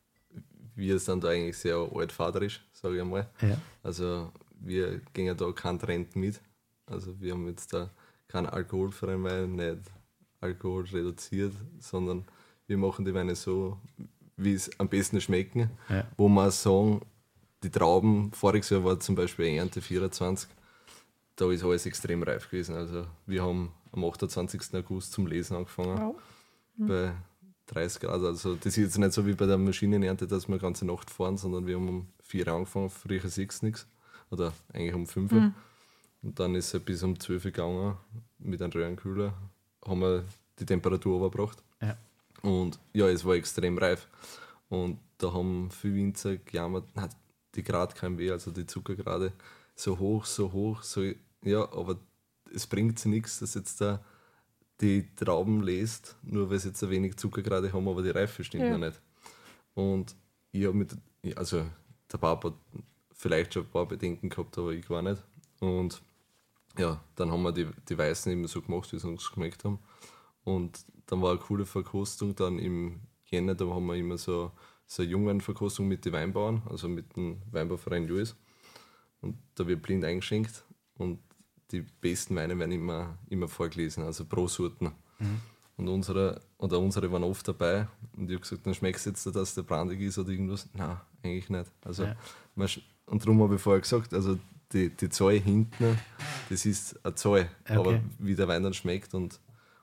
wir sind da eigentlich sehr altvaterisch, sage ich einmal. Ja. Also wir gehen ja da keinen Trend mit. Also wir haben jetzt da keinen alkoholfreien Wein, nicht Alkohol reduziert, sondern wir machen die Weine so, wie es am besten schmecken. Ja. Wo wir sagen, die Trauben, voriges Jahr war zum Beispiel Ernte vierundzwanzig, da ist alles extrem reif gewesen. Also wir haben am achtundzwanzigsten August zum Lesen angefangen. Wow. Mhm. Bei dreißig Grad. Also das ist jetzt nicht so wie bei der Maschinenernte, dass wir eine ganze Nacht fahren, sondern wir haben um vier Uhr angefangen, früher sechs nichts. Oder eigentlich um fünf Uhr. Mhm. Und dann ist es bis um zwölf Uhr gegangen mit einem Röhrenkühler, haben wir die Temperatur übergebracht. Ja. Und ja, es war extrem reif. Und da haben viele Winzer gejammert, die Grad K M W, also die Zuckergrade, so hoch, so hoch, so, ja, aber es bringt sie nichts, dass jetzt da die Trauben lest, nur weil sie jetzt ein wenig Zuckergrade haben, aber die Reife stimmt ja noch nicht. Und ich habe mit, also der Papa hat vielleicht schon ein paar Bedenken gehabt, aber ich gar nicht. Und ja, dann haben wir die, die Weißen eben so gemacht, wie sie uns geschmeckt haben. Und dann war eine coole Verkostung, dann im Jänner, da haben wir immer so, so eine Jungweinverkostung mit den Weinbauern, also mit dem Weinbauverein Juis. Und da wird blind eingeschenkt und die besten Weine werden immer, immer vorgelesen, also pro Sorten. Mhm. Und unsere, oder unsere waren oft dabei und ich habe gesagt, dann schmeckst du jetzt, dass der brandig ist oder irgendwas? Nein, eigentlich nicht. Also, ja. man, und darum habe ich vorher gesagt, also die, die Zahl hinten, das ist eine Zahl, okay. aber wie der Wein dann schmeckt und,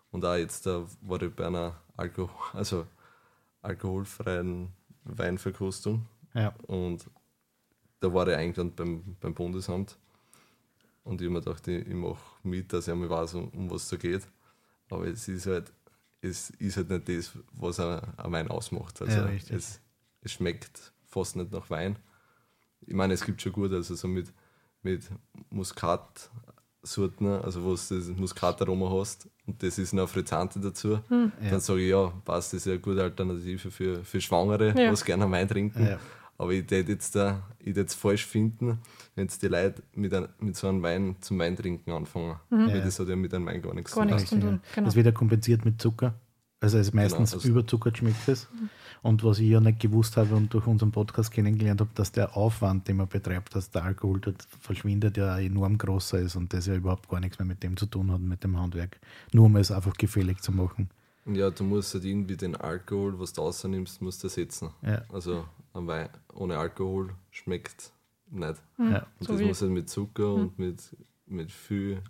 Und auch jetzt da war ich bei einer Alkohol, also alkoholfreien Weinverkostung. Ja. Und da war ich eingeladen beim, beim Bundesamt. Und ich habe mir gedacht, ich, ich mache mit, dass ich einmal weiß, um, um was es da geht. Aber es ist halt, es ist halt nicht das, was ein, ein Wein ausmacht. Also Ja, richtig. es, es schmeckt fast nicht nach Wein. Ich meine, es gibt schon gut, also so mit, mit Muskatsorten, also wo du das Muskataroma hast und das ist noch Frizzante dazu, Hm. Ja. dann sage ich, ja, passt, das ist eine gute Alternative für, für Schwangere, Ja. was gerne Wein trinken. Ja. Aber ich würde jetzt, da, ich würd jetzt falsch finden, wenn jetzt die Leute mit, ein, mit so einem Wein zum Weintrinken anfangen. Weil Ja. das hat ja mit einem Wein gar nichts Gar zu tun. nichts. zu tun, Ja. genau. Das wird ja kompensiert mit Zucker. Also es ist meistens Genau, also- überzuckert schmeckt es. Und was ich ja nicht gewusst habe und durch unseren Podcast kennengelernt habe, dass der Aufwand, den man betreibt, dass der Alkohol dort verschwindet, ja enorm größer ist und das ja überhaupt gar nichts mehr mit dem zu tun hat, mit dem Handwerk. Nur um es einfach gefällig zu machen. Ja, du musst halt irgendwie den Alkohol, was du rausnimmst, musst du ersetzen. Ja. Also ein Wein ohne Alkohol schmeckt nicht. Ja. Und So das wie- muss halt mit Zucker und mit, mit viel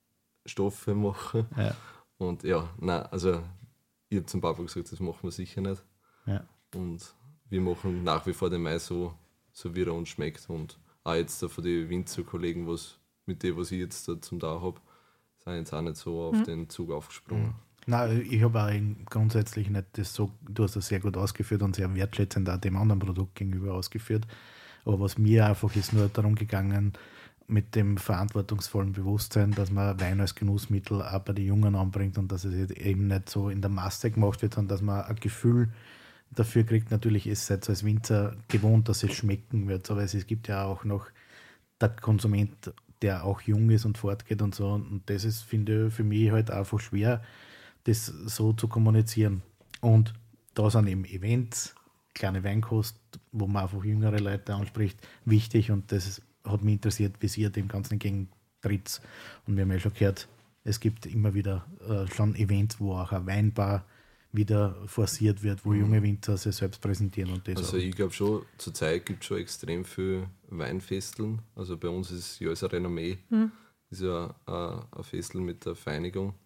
Stoffe machen. Ja. Und ja, nein, also ich habe zum Papa gesagt, das machen wir sicher nicht. Ja. Und wir machen nach wie vor den Wein so, so wie er uns schmeckt. Und auch jetzt da von den Winzerkollegen, was mit dem, was ich jetzt da zum Tag habe, sind jetzt auch nicht so auf den Zug aufgesprungen. Nein, ich habe auch in- grundsätzlich nicht das so, du hast das sehr gut ausgeführt und sehr wertschätzend auch dem anderen Produkt gegenüber ausgeführt. Aber was mir einfach ist nur darum gegangen, mit dem verantwortungsvollen Bewusstsein, dass man Wein als Genussmittel auch bei den Jungen anbringt und dass es eben nicht so in der Masse gemacht wird, sondern dass man ein Gefühl dafür kriegt. Natürlich ist es jetzt als Winzer gewohnt, dass es schmecken wird, aber es, es gibt ja auch noch der Konsument, der auch jung ist und fortgeht und so. Und das ist, finde ich, für mich halt einfach schwer, das so zu kommunizieren. Und da sind eben Events, kleine Weinkost, wo man einfach jüngere Leute anspricht, wichtig. Und das ist, hat mich interessiert, wie ihr dem Ganzen entgegentritt. Und wir haben ja schon gehört, es gibt immer wieder äh, schon Events, wo auch eine Weinbar wieder forciert wird, wo junge Winzer sich selbst präsentieren. Und das Also auch. ich glaube schon, zurzeit gibt es schon extrem viel Weinfesteln. Also bei uns ist ja ein Renommee, ist ja ein, ein Festel mit der Vereinigung.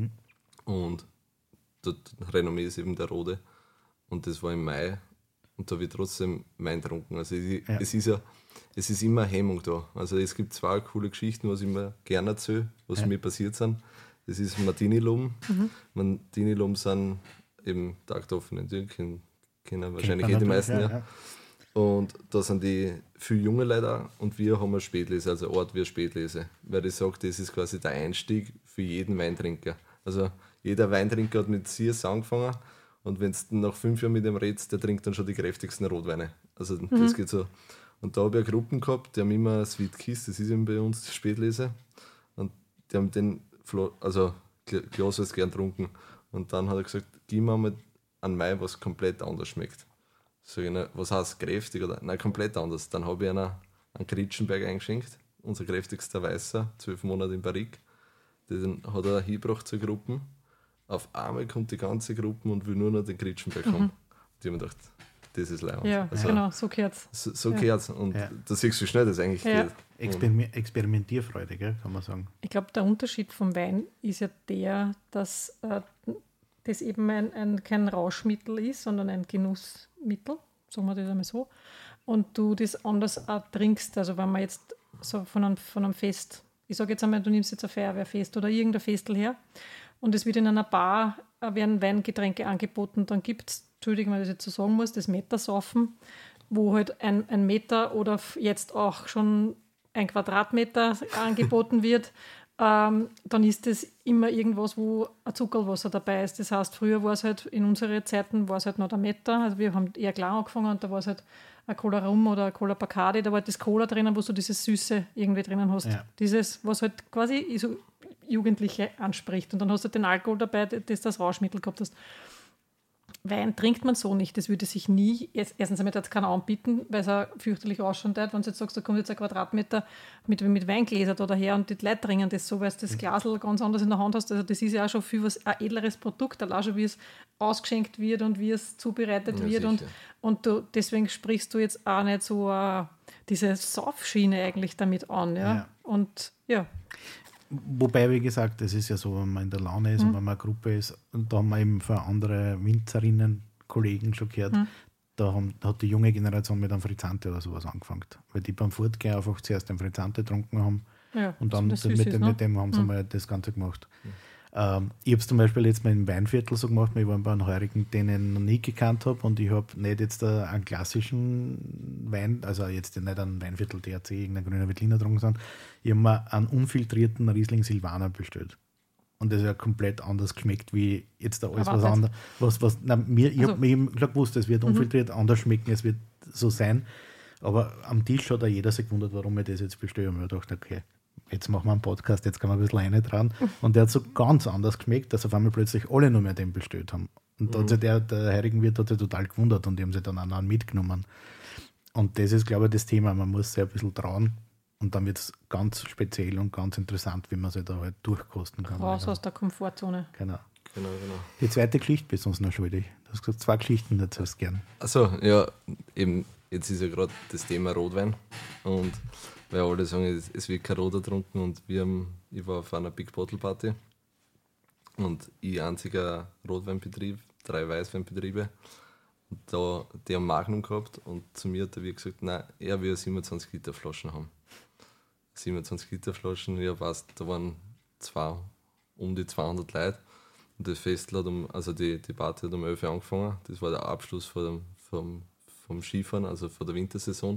Und das Renommee ist eben der Rode. Und das war im Mai. Und da wird trotzdem Wein getrunken. Also ich, Ja. es ist ja, es ist immer eine Hemmung da. Also es gibt zwei coole Geschichten, was ich mir gerne erzähle, was Ja. mir passiert sind. Das ist Martini-Lum. Martini-Lum sind eben tagtoffene Türen, kennen, kennen wahrscheinlich eh die meisten, ja. Und da sind die viele junge Leute auch, und wir haben eine Spätlese, also eine Art wie eine Spätlese. Weil ich sage, das ist quasi der Einstieg für jeden Weintrinker. Also jeder Weintrinker hat mit Sears angefangen, und wenn du nach fünf Jahren mit dem redest, der trinkt dann schon die kräftigsten Rotweine. Also das geht so. Und da habe ich eine Gruppe gehabt, die haben immer Sweet Kiss, das ist eben bei uns die Spätlese. Und die haben den Flo- also Gl- Glas als gern getrunken. Und dann hat er gesagt, gib mir mal an Mai, was komplett anders schmeckt. Sag ich, na, was heißt kräftig? Oder? Nein, komplett anders. Dann habe ich einer einen Kritschenberg eingeschenkt, unser kräftigster Weißer, zwölf Monate in Barrique. Den hat er hingebracht zur Gruppe. Auf einmal kommt die ganze Gruppe und will nur noch den Kritschenberg haben. Die haben gedacht, das ist leid. Ja, Also, genau, so gehört's. So, so Ja. geht's. Und Ja. da siehst du, wie schnell das eigentlich Ja. geht. Experiment, Experimentierfreude, gell, kann man sagen. Ich glaube, der Unterschied vom Wein ist ja der, dass äh, das eben ein, ein, kein Rauschmittel ist, sondern ein Genussmittel, sagen wir das einmal so. Und du das anders auch trinkst. Also wenn man jetzt so von einem, von einem Fest, ich sage jetzt einmal, du nimmst jetzt ein Feuerwehrfest oder irgendein Festel her und es wird in einer Bar, äh, werden Weingetränke angeboten, dann gibt es, Entschuldigung, wenn ich das jetzt so sagen muss, das Metersaufen, wo halt ein, ein Meter oder f- jetzt auch schon ein Quadratmeter angeboten wird, ähm, dann ist das immer irgendwas, wo ein Zuckerwasser dabei ist. Das heißt, früher war es halt, in unseren Zeiten war es halt noch der Meter, also wir haben eher klar angefangen und da war es halt ein Cola Rum oder ein Cola Bacardi, da war halt das Cola drinnen, wo du dieses Süße irgendwie drinnen hast. Ja. Dieses, was halt quasi so Jugendliche anspricht. Und dann hast du den Alkohol dabei, das das Rauschmittel gehabt hast. Wein trinkt man so nicht. Das würde sich nie, erstens einmal das keiner anbieten, weil es auch fürchterlich ausschaut. Wenn du jetzt sagst, da kommt jetzt ein Quadratmeter mit, mit Weingläser da daher und die Leute trinken das so, weil du das Glasl ganz anders in der Hand hast. Also das ist ja auch schon viel was, ein edleres Produkt, allein schon wie es ausgeschenkt wird und wie es zubereitet Ja, wird. Und, sicher. und du, deswegen sprichst du jetzt auch nicht so uh, diese Saufschiene eigentlich damit an. Ja? Ja. Und ja, wobei, wie gesagt, das ist ja so, wenn man in der Laune ist Mhm. und wenn man eine Gruppe ist, und da haben wir eben von anderen Winzerinnen, Kollegen schon gehört, Mhm. da haben, hat die junge Generation mit einem Frizzante oder sowas angefangen. Weil die beim Fortgehen einfach zuerst den Frizzante getrunken haben Ja, und dann das mit, süß dem, ist, mit dem haben sie Mhm. mal das Ganze gemacht. Ähm, ich habe es zum Beispiel jetzt mal im Weinviertel so gemacht, ich war bei einem Heurigen, den ich noch nie gekannt habe und ich habe nicht jetzt da einen klassischen Wein, also jetzt nicht einen Weinviertel D R C, irgendein grüner Veltliner getrunken, sondern ich habe mir einen unfiltrierten Riesling Silvaner bestellt. Und das ist ja komplett anders geschmeckt, wie jetzt da alles Aber was was? anderes. Was, was, nein, mir, ich Also- habe mir eben klar gewusst, es wird unfiltriert anders schmecken, es wird so sein. Aber am Tisch hat auch jeder sich gewundert, warum ich das jetzt bestelle. Und ich dachte, okay, jetzt machen wir einen Podcast, jetzt kann man ein bisschen rein dran. Und der hat so ganz anders geschmeckt, dass auf einmal plötzlich alle nur mehr den bestellt haben. Und da hat sich der, der Heurigen Wirt hat sich total gewundert und die haben sich dann auch noch einen mitgenommen. Und das ist, glaube ich, das Thema. Man muss sich ein bisschen trauen und dann wird es ganz speziell und ganz interessant, wie man sich da halt durchkosten kann. Raus aus der Komfortzone. Genau. Genau, genau. Die zweite Geschichte bist du uns noch schuldig. Du hast gesagt, zwei Geschichten dazu hast gern. Also ja, eben, jetzt ist ja gerade das Thema Rotwein. Und weil alle sagen, es, es wird kein Rot getrunken und wir haben, ich war auf einer Big Bottle Party und ich einziger Rotweinbetrieb, drei Weißweinbetriebe. Und da, die haben Magnum gehabt und zu mir hat der Wirt gesagt, nein, er will siebenundzwanzig Liter Flaschen haben. siebenundzwanzig Liter Flaschen, ja was, da waren zwei, um die zweihundert Leute. Und das Festl hat um, also die, die Party hat um elf Uhr angefangen. Das war der Abschluss vom, vom, vom Skifahren, also von der Wintersaison.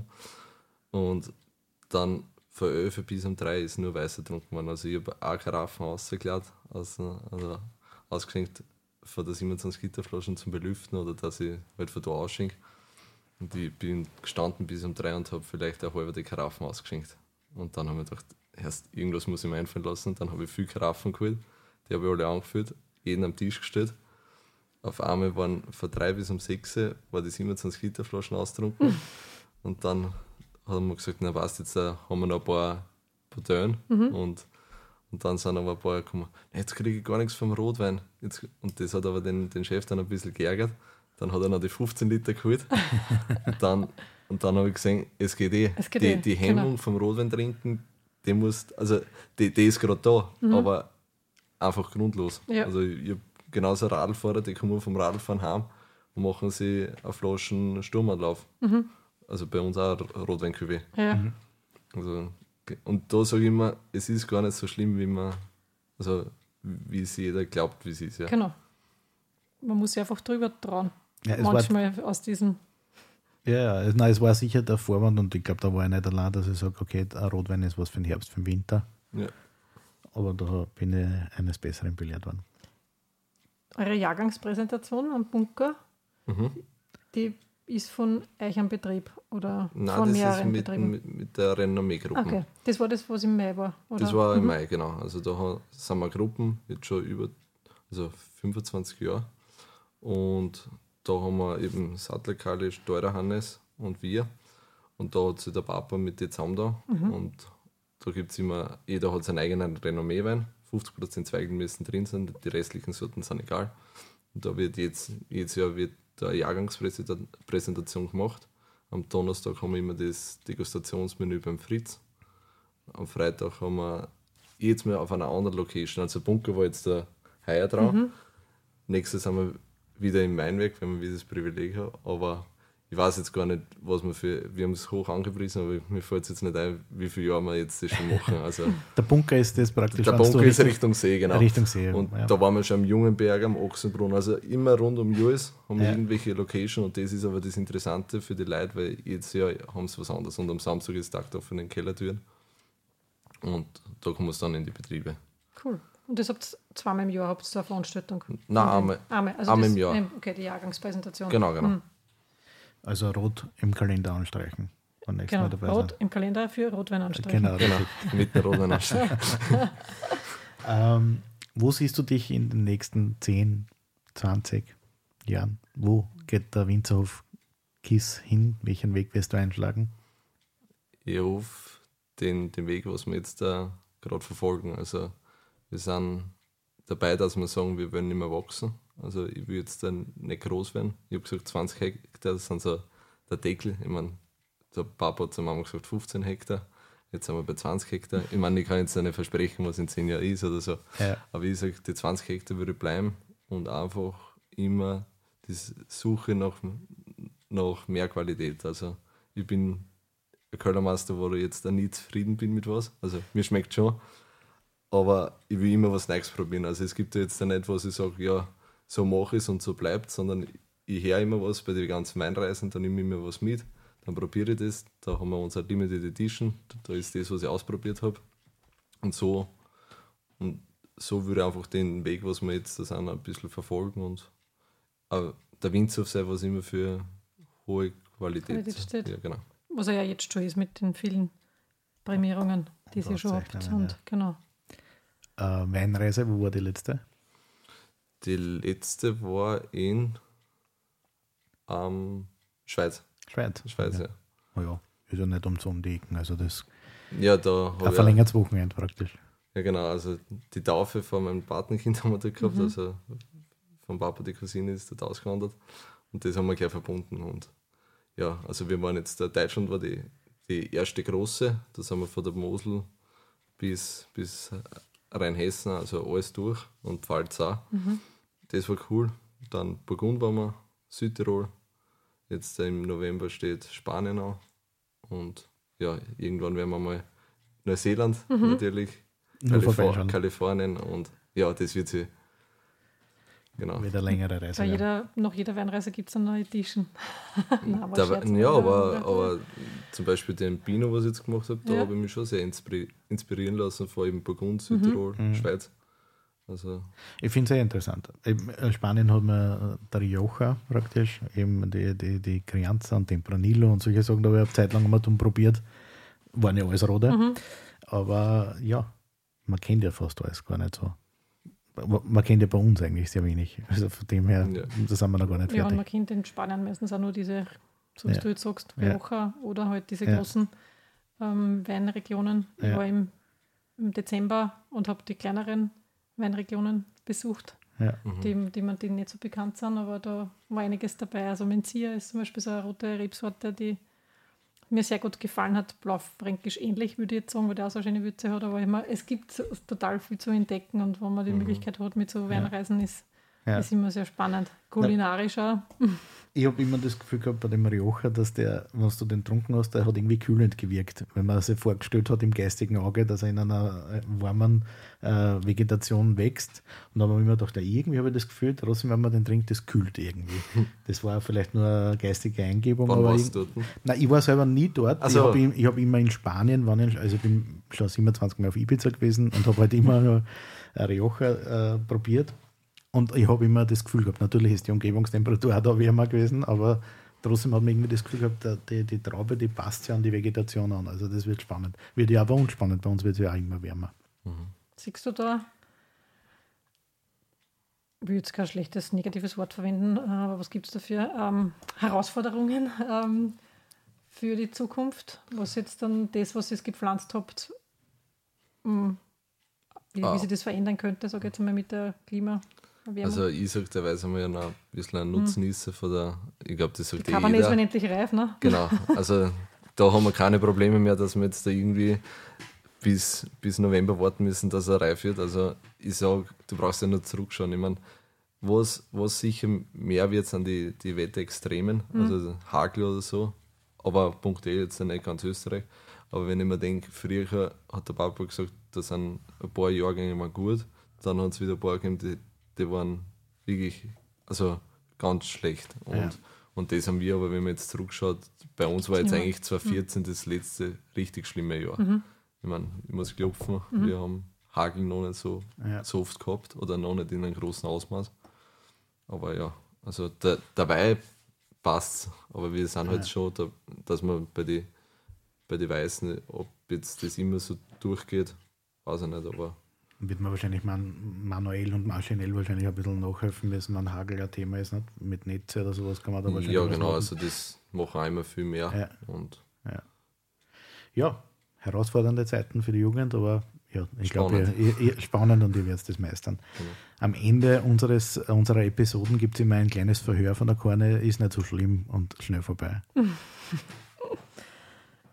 Und dann von elf Uhr bis um drei ist nur Weiß getrunken worden. Also ich habe auch Karaffen rausgeklärt, also, also ausgeschenkt von der siebenundzwanzig Liter Flaschen zum Belüften oder dass ich halt von da ausschenke. Und ich bin gestanden bis um drei und habe vielleicht eine halbe die Karaffen ausgeschenkt. Und dann habe ich gedacht, erst irgendwas muss ich mir einfallen lassen. Dann habe ich viele Karaffen geholt, die habe ich alle angefüllt, jeden am Tisch gestellt. Auf einmal waren von drei bis um sechs war die siebenundzwanzig Liter Flaschen austrunken. Und dann haben wir gesagt, na was, jetzt äh, haben wir noch ein paar Bouteillen. Mhm. Und, und dann sind aber ein paar gekommen, jetzt kriege ich gar nichts vom Rotwein. Jetzt, und das hat aber den, den Chef dann ein bisschen geärgert. Dann hat er noch die fünfzehn Liter geholt. und dann, und dann habe ich gesehen, es geht eh. Es geht die, eh, die Hemmung genau. vom Rotwein trinken, die muss, also die, die ist gerade da, Mhm. aber einfach grundlos. Ja. Also ich habe genauso Radlfahrer, die kommen vom Radlfahren heim und machen sie eine Flaschen Sturmanlauf. Mhm. Also bei uns auch Rotwein-Cuvée. Ja. Also, und da sage ich immer, es ist gar nicht so schlimm, wie man, also wie es jeder glaubt, wie es ist. Ja. Genau. Man muss sich einfach drüber trauen. Ja, es war, Manchmal aus diesem. ja, es, nein, es war sicher der Vorwand und ich glaube, da war ich nicht allein, dass ich sage, okay, ein Rotwein ist was für den Herbst, für den Winter. Ja. Aber da bin ich eines Besseren belehrt worden. Eure Jahrgangspräsentation am Bunker, Mhm. die ist von euch am Betrieb oder Nein, von das ist mehreren mit, Betrieben? mit, mit der Renommee-Gruppe. Okay, das war das, was im Mai war, oder? Das war im Mhm. Mai, genau. Also da ha- sind wir Gruppen, jetzt schon über also fünfundzwanzig Jahre. Und da haben wir eben Sattelkali, Steurer Hannes und wir. Und da hat sich der Papa mit dir zusammen da. Mhm. Und da gibt es immer, jeder hat seinen eigenen Renommee-Wein. fünfzig Prozent Zweigen müssen drin sein, die restlichen Sorten sind egal. Und da wird jetzt, jedes Jahr wird eine Jahrgangspräsentation gemacht. Am Donnerstag haben wir immer das Degustationsmenü beim Fritz. Am Freitag haben wir jetzt mal auf einer anderen Location. Also Bunker war jetzt der heuer dran. Mhm. Nächstes sind wir wieder im Weinberg, wenn wir wieder das Privileg haben. Aber ich weiß jetzt gar nicht, was wir für. Wir haben es hoch angepriesen, aber mir fällt es jetzt nicht ein, wie viele Jahre wir jetzt das schon machen. Also Der Bunker ist das praktisch. der wenn du Bunker ist Richtung, Richtung See, genau. Richtung See. Und ja. da waren wir schon am Jungenberg, am Ochsenbrunn, also immer rund um Jules haben wir Ja. irgendwelche Location und das ist aber das Interessante für die Leute, weil jedes Jahr haben sie was anderes und am Samstag ist Tag da von den Kellertüren und da kommen wir dann in die Betriebe. Cool. Und das habt ihr zweimal im Jahr habt ihr so eine Veranstaltung? Nein, einmal, Einmal, also einmal das, im Jahr. ähm, Okay, die Jahrgangspräsentation. Genau, genau. Mhm. Also rot im Kalender anstreichen. Und nächstes Mal Genau, dabei Rot sein. im Kalender für Rotwein anstreichen. Genau, Genau, richtig. mit der roten Asche. Ähm, wo siehst du dich in den nächsten zehn, zwanzig Jahren? Wo geht der Winzerhof Kiss hin? Welchen Weg wirst du einschlagen? Ich hoffe, den, den Weg, was wir jetzt da gerade verfolgen. Also wir sind dabei, dass wir sagen, wir wollen nicht mehr wachsen. Also ich will jetzt dann nicht groß werden. Ich habe gesagt, zwanzig Hektar, das sind so der Deckel. Ich meine, der Papa hat zur Mama gesagt, fünfzehn Hektar. Jetzt sind wir bei zwanzig Hektar. Ich meine, ich kann jetzt nicht versprechen, was in zehn Jahren ist oder so. Ja. Aber ich sage, die zwanzig Hektar würde bleiben und einfach immer die Suche nach, nach mehr Qualität. Also ich bin ein Kellermeister, wo ich jetzt da nie zufrieden bin mit was. Also mir schmeckt schon, aber ich will immer was Neues probieren. Also es gibt ja jetzt nicht, was ich sage, ja, so mache ich es und so bleibt, sondern ich höre immer was bei den ganzen Weinreisen, dann nehme ich mir was mit, dann probiere ich das. Da haben wir unsere Limited Edition, da ist das, was ich ausprobiert habe. Und so, und so würde ich einfach den Weg, was wir jetzt das auch ein bisschen verfolgen und auch der Winzhof sein, was immer für hohe Qualität, Qualität steht. Ja, genau. Was er ja jetzt schon ist mit den vielen Prämierungen, die ihr schon habt. Und, ja. genau. Äh, Weinreise, wo war die letzte? Die letzte war in ähm, Schweiz. Schweiz. Schweiz, ja. ja. Oh ja, ist ja nicht um so um die Ecken. Also das Ja, da ein habe verlängertes Wochenende praktisch. Ja, genau. Also die Taufe von meinem Patenkind haben wir da gehabt. Mhm. Also vom Papa, die Cousine ist dort ausgewandert. Und das haben wir gleich verbunden. Und ja, also wir waren jetzt, da Deutschland war die, die erste große. Da sind wir von der Mosel bis, bis Rheinhessen, also alles durch. Und Pfalz auch. Mhm. Das war cool. Dann Burgund waren wir, Südtirol. Jetzt im November steht Spanien an. Und ja, irgendwann werden wir mal Neuseeland Mhm. natürlich, Nur Kalifor- vorbeischauen. Kalifornien und ja, das wird sie. Genau. Wieder längere Reise. Bei ja. jeder, nach jeder Weinreise gibt es eine neue Edition. Nein, aber Da, Scherz, ja, aber, ja. aber zum Beispiel den Pino, was ich jetzt gemacht habe, da Ja. habe ich mich schon sehr inspiri- inspirieren lassen, vor allem Burgund, Südtirol, Mhm. Schweiz. Also, Ich finde es sehr interessant. Eben, in Spanien hat man der Rioja praktisch, eben die, die, die Crianza und Tempranillo und solche Sachen, da habe ich eine Zeit lang mal drum probiert. Waren ja alles Rode. Mhm. Aber ja, man kennt ja fast alles gar nicht so. Man kennt ja bei uns eigentlich sehr wenig. Also von dem her, Ja. da sind wir noch gar nicht Ja, und fertig. man kennt in Spanien meistens auch nur diese, so wie Ja. du jetzt sagst, Ja. Rioja oder halt diese Ja. großen ähm, Weinregionen. Ich Ja. war im, im Dezember und habe die kleineren Weinregionen besucht, Ja. mhm. die, die, man, die nicht so bekannt sind, aber da war einiges dabei. Also Mencia ist zum Beispiel so eine rote Rebsorte, die mir sehr gut gefallen hat. Blaufränkisch ähnlich, würde ich jetzt sagen, weil der auch so eine schöne Würze hat, aber immer, es gibt so, total viel zu entdecken und wenn man die Mhm. Möglichkeit hat mit so Weinreisen, ist, Ja. ist immer sehr spannend. Kulinarisch auch. Ich habe immer das Gefühl gehabt bei dem Rioja, dass der, wenn du den getrunken hast, der hat irgendwie kühlend gewirkt. Wenn man sich vorgestellt hat im geistigen Auge, dass er in einer äh, warmen äh, Vegetation wächst. Und dann habe ich mir gedacht, ja, irgendwie habe ich das Gefühl, trotzdem, wenn man den trinkt, das kühlt irgendwie. Das war vielleicht nur eine geistige Eingebung. wann aber warst ich, du dort? nein, ich war selber nie dort. Ach Ich so. habe ich hab immer in Spanien, wann ich, also ich bin schon siebenundzwanzig Mal auf Ibiza gewesen und habe halt immer nur Rioja äh, probiert. Und ich habe immer das Gefühl gehabt, natürlich ist die Umgebungstemperatur auch da wärmer gewesen, aber trotzdem hat man irgendwie das Gefühl gehabt, der- die, die Traube, die passt ja an die Vegetation an. Also das wird spannend. Wird ja aber unspannend, bei uns wird es ja auch immer wärmer. Siehst du da, ich will jetzt kein schlechtes, negatives Wort verwenden, aber was gibt es dafür? Ähm, Herausforderungen ähm, für die Zukunft, was jetzt dann das, was ihr jetzt gepflanzt habt, mh, wie, Ah. wie sich das verändern könnte, sage ich jetzt mal mit der Klimaerwärmung. Also ich sage, da weiß wir ja noch ein bisschen einen Nutznießer von der, ich glaube, das die sagt eh Cabernet ist jeder. wenn endlich reif, ne? Genau, also da haben wir keine Probleme mehr, dass wir jetzt da irgendwie bis, bis November warten müssen, dass er reif wird. Also ich sage, du brauchst ja nur zurückschauen. Ich meine, was, was sicher mehr wird, sind die, die Wetterextremen, also Hagel oder so, aber punktuell jetzt nicht ganz Österreich. Aber wenn ich mir denke, früher hat der Papa gesagt, da sind ein paar Jahrgänge mal gut, dann hat es wieder ein paar gegeben, die, die waren wirklich, also ganz schlecht. Und, Ja. und das haben wir, aber wenn man jetzt zurückschaut, bei uns war jetzt Klima. eigentlich zwanzig vierzehn das letzte richtig schlimme Jahr. Mhm. Ich meine, ich muss klopfen, wir haben Hagel noch nicht so, Ja. so oft gehabt oder noch nicht in einem großen Ausmaß. Aber ja, also da, dabei passt aber wir sind halt Ja. schon, da, dass man bei den bei die Weißen, ob jetzt das immer so durchgeht, weiß ich nicht, aber Wird man wahrscheinlich man, manuell und maschinell wahrscheinlich ein bisschen nachhelfen müssen, wenn Hagel ein Thema ist. Nicht? Mit Netze oder sowas kann man da wahrscheinlich ja was genau, machen. also das machen auch immer viel mehr. Ja. Und Ja, herausfordernde Zeiten für die Jugend, aber ja, ich glaube, Spannend. ihr, ihr, spannend und ihr werdet das meistern. Genau. Am Ende unseres, unserer Episoden gibt es immer ein kleines Verhör von der Korne, ist nicht so schlimm und schnell vorbei.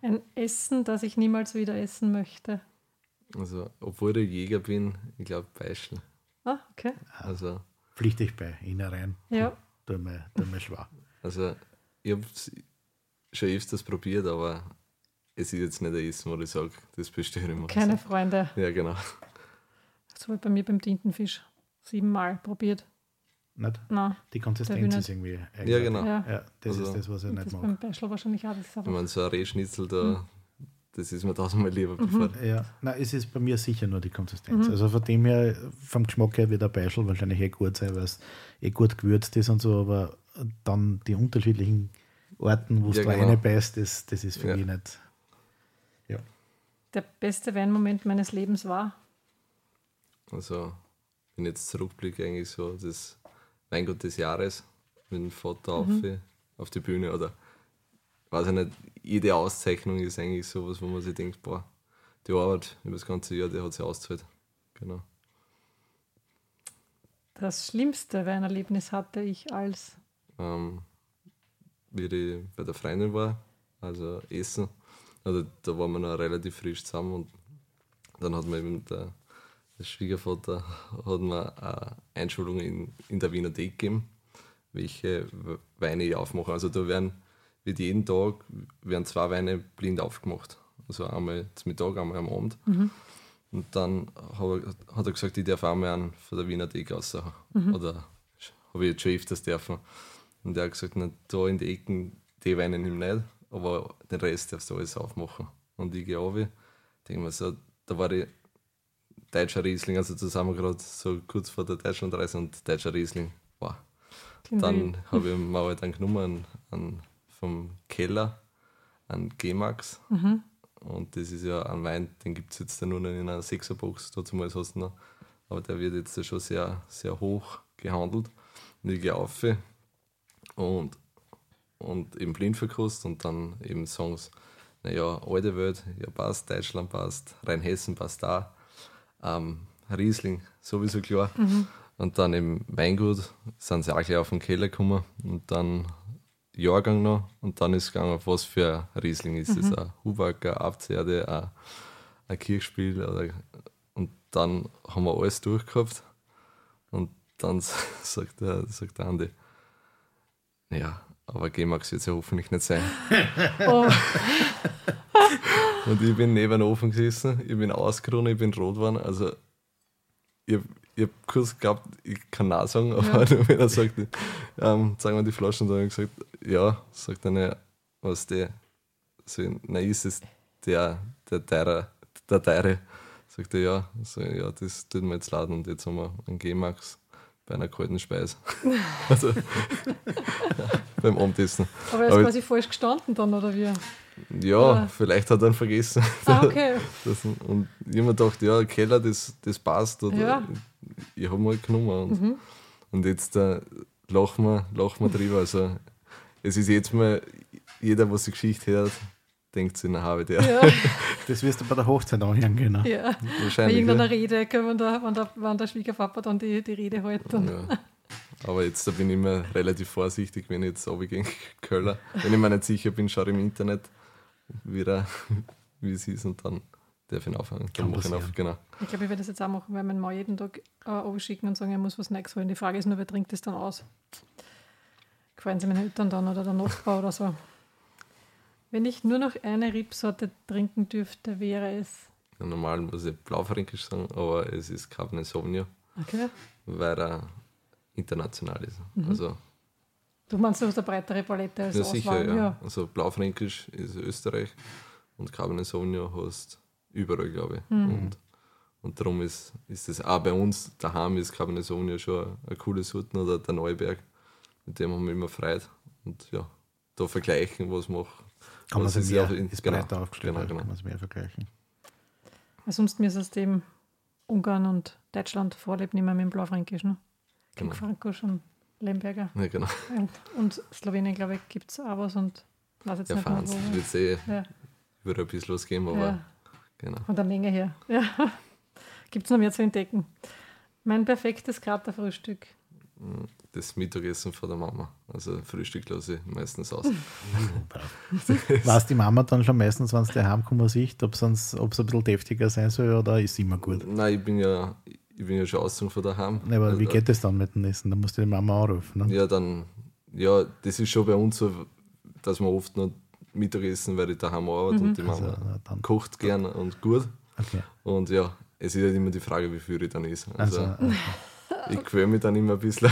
Ein Essen, das ich niemals wieder essen möchte. Also, obwohl ich Jäger bin, ich glaube Beischel. Ah, okay. Also, Pflicht ich bei, Innereien. Ja. Tu mir, tu mir schwer. also ich habe schon öfters probiert, aber es ist jetzt nicht ein Essen, wo ich sage, das bestelle ich mir. Keine Freunde. Ja, genau. Das war bei mir beim Tintenfisch. Siebenmal probiert. Nicht? Nein. Die Der Konsistenz will ist irgendwie. eigenartig. Ja, genau. Ja. Ja, das Also, ist das, was ich Und nicht das mag. beim Beispiel wahrscheinlich auch. Das ist Ich einfach, meine, so ein Rehschnitzel da, das ist mir tausendmal lieber. Mhm. Bevor. Ja, nein, es ist bei mir sicher nur die Konsistenz. Mhm. Also von dem her, vom Geschmack her wird der Beischel wahrscheinlich eh gut sein, weil es eh gut gewürzt ist und so, aber dann die unterschiedlichen Orten, wo es Ja, da genau. reinbeißt, das, das ist für Ja. mich nicht. der beste Weinmoment meines Lebens war. Also, wenn ich jetzt zurückblicke, eigentlich so das Weingut des Jahres mit dem Vater auf, auf die Bühne oder weiß ich nicht, jede Auszeichnung ist eigentlich sowas, wo man sich denkt, boah, die Arbeit über das ganze Jahr, die hat sich ausgezahlt. Genau. Das schlimmste Weinerlebnis hatte ich als. Ähm, wie ich bei der Freundin war, also Essen, also da waren wir noch relativ frisch zusammen und dann hat mir eben der, der Schwiegervater hat mir eine Einschulung in, in der Wiener Thek gegeben, welche Weine ich aufmache. Also da werden, wird jeden Tag werden zwei Weine blind aufgemacht. Also einmal zum Mittag, einmal am Abend. Mhm. Und dann hat er, hat er gesagt, ich darf einmal einen von der Wiener Thek aussuchen. Oder habe ich jetzt schon öfters dürfen. Und er hat gesagt, na, da in die Ecken, die Weine nimm nicht, aber den Rest darfst du alles aufmachen. Und ich gehe runter, denke mir so, da war ich deutscher Riesling, also zusammen gerade so kurz vor der Deutschlandreise und deutscher Riesling. Wow. Dann habe ich mir halt einen genommen, einen, einen vom Keller, einen G-Max. Mhm. Und das ist ja ein Wein, den gibt es jetzt nur noch in einer Sechserbox, dazu mal hast du noch. Aber der wird jetzt schon sehr, sehr hoch gehandelt. Und ich gehe rauf und, und eben blind verkostet und dann eben Songs. Naja, alte Welt, ja passt, Deutschland passt, Rheinhessen passt da, ähm, Riesling sowieso klar. Mhm. Und dann im Weingut sind sie auch gleich auf den Keller gekommen und dann Jahrgang noch und dann ist es gegangen, was für ein Riesling ist es. Mhm. Ein Hubacker, Abzerde, ein, ein Kirchspiel. Oder, und dann haben wir alles durchgehabt und dann sagt der, sagt der Andi, ja, aber G-Max wird es ja hoffentlich nicht sein. Oh. Und ich bin neben dem Ofen gesessen, ich bin ausgeruhen, ich bin rot geworden. Also ich habe hab kurz geglaubt, ich kann nein sagen, aber ja. Wenn er sagt, ähm, sagen wir die Flaschen, dann habe ich gesagt, ja, sagt er, ne, was der, so, na ist es der, der teure, der teure. Sagt er, ja, so, ja, das tut mir jetzt leid und jetzt haben wir einen G-Max bei einer kalten Speise. Also beim Abendessen. Aber er ist aber quasi falsch gestanden dann, oder wie? Ja, oder? Vielleicht hat er ihn vergessen. Ah, okay. Das, und ich habe mir gedacht, ja, Keller, das, das passt. Oder Ja. Ich habe mal genommen. Und, Mhm. und jetzt äh, lachen, wir, lachen wir drüber. Also, es ist jetzt mal, jeder, was die Geschichte hört, denkt sich, na, habe der. Ja, Das wirst du bei der Hochzeit anhören, genau. ja. Bei Wahrscheinlich. irgendeiner Ja. Rede, wenn der, wenn, der, wenn der Schwiegerpapa dann die, die Rede hält. Dann. Ja. Aber jetzt da bin ich immer relativ vorsichtig, wenn ich jetzt runtergehe, Köller. Wenn ich mir nicht sicher bin, schaue ich im Internet wieder, wie es ist und dann darf ich ihn aufhängen. Kann Dann mache ich ihn passieren. auf, genau. Ich glaube, ich werde das jetzt auch machen, weil mein Mann jeden Tag äh, anschicken und sagen, er muss was Neues holen. Die Frage ist nur, wer trinkt das dann aus? Gefallen sie meinen Eltern dann oder der Nachbar oder so? Wenn ich nur noch eine Rebsorte trinken dürfte, wäre es. Ja, normal muss ich Blaufränkisch sagen, aber es ist Cabernet Sauvignon, Okay. weil er international ist. Mhm. Also, Du meinst, du hast eine breitere Palette als ja, Auswahl? sicher, ja. ja. Also Blaufränkisch ist Österreich und Cabernet Sauvignon hast überall, glaube ich. Mhm. Und, und darum ist, ist das auch bei uns daheim ist Cabernet Sauvignon schon eine, eine coole Sorte oder der Neuberg, mit dem haben wir immer Freude. Und ja, da vergleichen, was macht. Kann man was sich mehr, auch in- ist genau, breiter aufgestellt, genau, genau. kann man es mehr vergleichen. Sonst mir ist es dem Ungarn und Deutschland vorlebt, nicht mehr mit dem Blaufränkischen. Genau. Genau. Frankisch und Lemberger. Ja, genau. Und, und Slowenien, glaube ich, gibt es auch was und weiß jetzt Ja, nicht mehr Fans wo. wird es eh Ja, über ein bisschen losgehen, aber ja, genau. von der Menge her. Ja. Gibt es noch mehr zu entdecken? Mein perfektes Kraterfrühstück. das Mittagessen von der Mama. Also Frühstück lasse ich meistens aus. Weiß die Mama dann schon meistens, wenn es daheim kommen sieht, ob es ein bisschen deftiger sein soll oder ist immer gut? Nein, ich bin ja, ich bin ja schon ausgezogen von daheim. Nein, aber wie geht das dann mit dem Essen? Da musst du die Mama anrufen. Ne? Ja, dann, ja, das ist schon bei uns so, dass wir oft noch Mittagessen, weil ich daheim arbeite mhm. und die Mama also, dann, kocht gern und gut. Okay. Und ja, es ist halt immer die Frage, wie viel ich dann esse. Also, also okay. Ich quäle mich dann immer ein bisschen.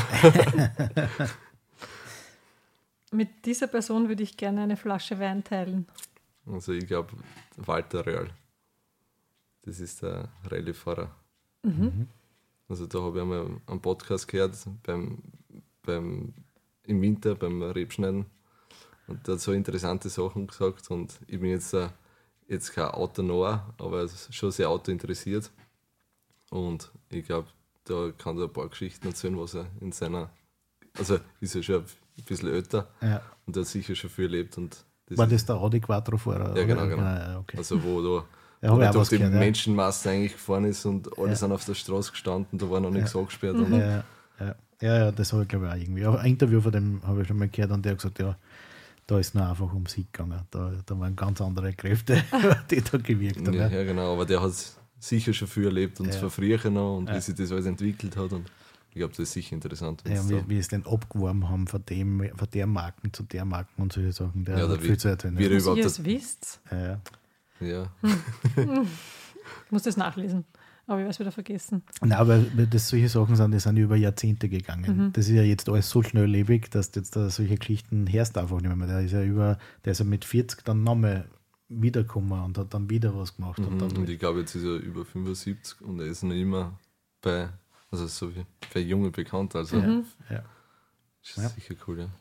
Mit dieser Person würde ich gerne eine Flasche Wein teilen. Also ich glaube, Walter Real. Das ist der Rallye-Fahrer. Mhm. Also da habe ich einmal einen Podcast gehört, beim, beim, im Winter beim Rebschneiden. Und der hat so interessante Sachen gesagt. Und ich bin jetzt, äh, jetzt kein Autonah, aber schon sehr Auto interessiert. Und ich glaube, da kann er ein paar Geschichten erzählen, was er in seiner... Also ist er schon ein bisschen älter ja. und er hat sicher schon viel erlebt. Und das War das der Audi Quattro-Fahrer? Ja, genau, genau. Ja, okay. Also wo da ja, wo durch die gehört, Menschenmasse ja. eigentlich gefahren ist und alle ja. sind auf der Straße gestanden, da war noch nichts ja. angesperrt. Mhm. Und ja, ja. ja, ja, das habe ich glaube ich auch irgendwie. Aber ein Interview von dem habe ich schon mal gehört und der hat gesagt, ja, da ist nur einfach um Sieg gegangen. Da, da waren ganz andere Kräfte, die da gewirkt haben. Ja, ja, genau, aber der hat sicher schon viel erlebt und ja. von früher noch und ja. wie sich das alles entwickelt hat. Und ich glaube, das ist sicher interessant. Ja, wie, wie es den abgeworben haben von, dem, von der Marken zu der Marken und solche Sachen. Der ja, hat wie, viel zu erzählen. Wie Dass ihr es wisst. Ja, ja. ja. Hm. Ich muss das nachlesen, aber ich weiß wieder vergessen. Nein, aber das solche Sachen sind, die sind über Jahrzehnte gegangen. Mhm. Das ist ja jetzt alles so schnelllebig, dass du jetzt da solche Geschichten hörst einfach nicht mehr. Der ist ja über, der ist ja mit vierzig dann nochmal wiedergekommen und hat dann wieder was gemacht. Mhm. Und, dann und ich glaube, jetzt ist er über fünfundsiebzig und er ist noch immer bei, also so wie für Junge bekannt. Also mhm. ja. ist ja. sicher cool, ja.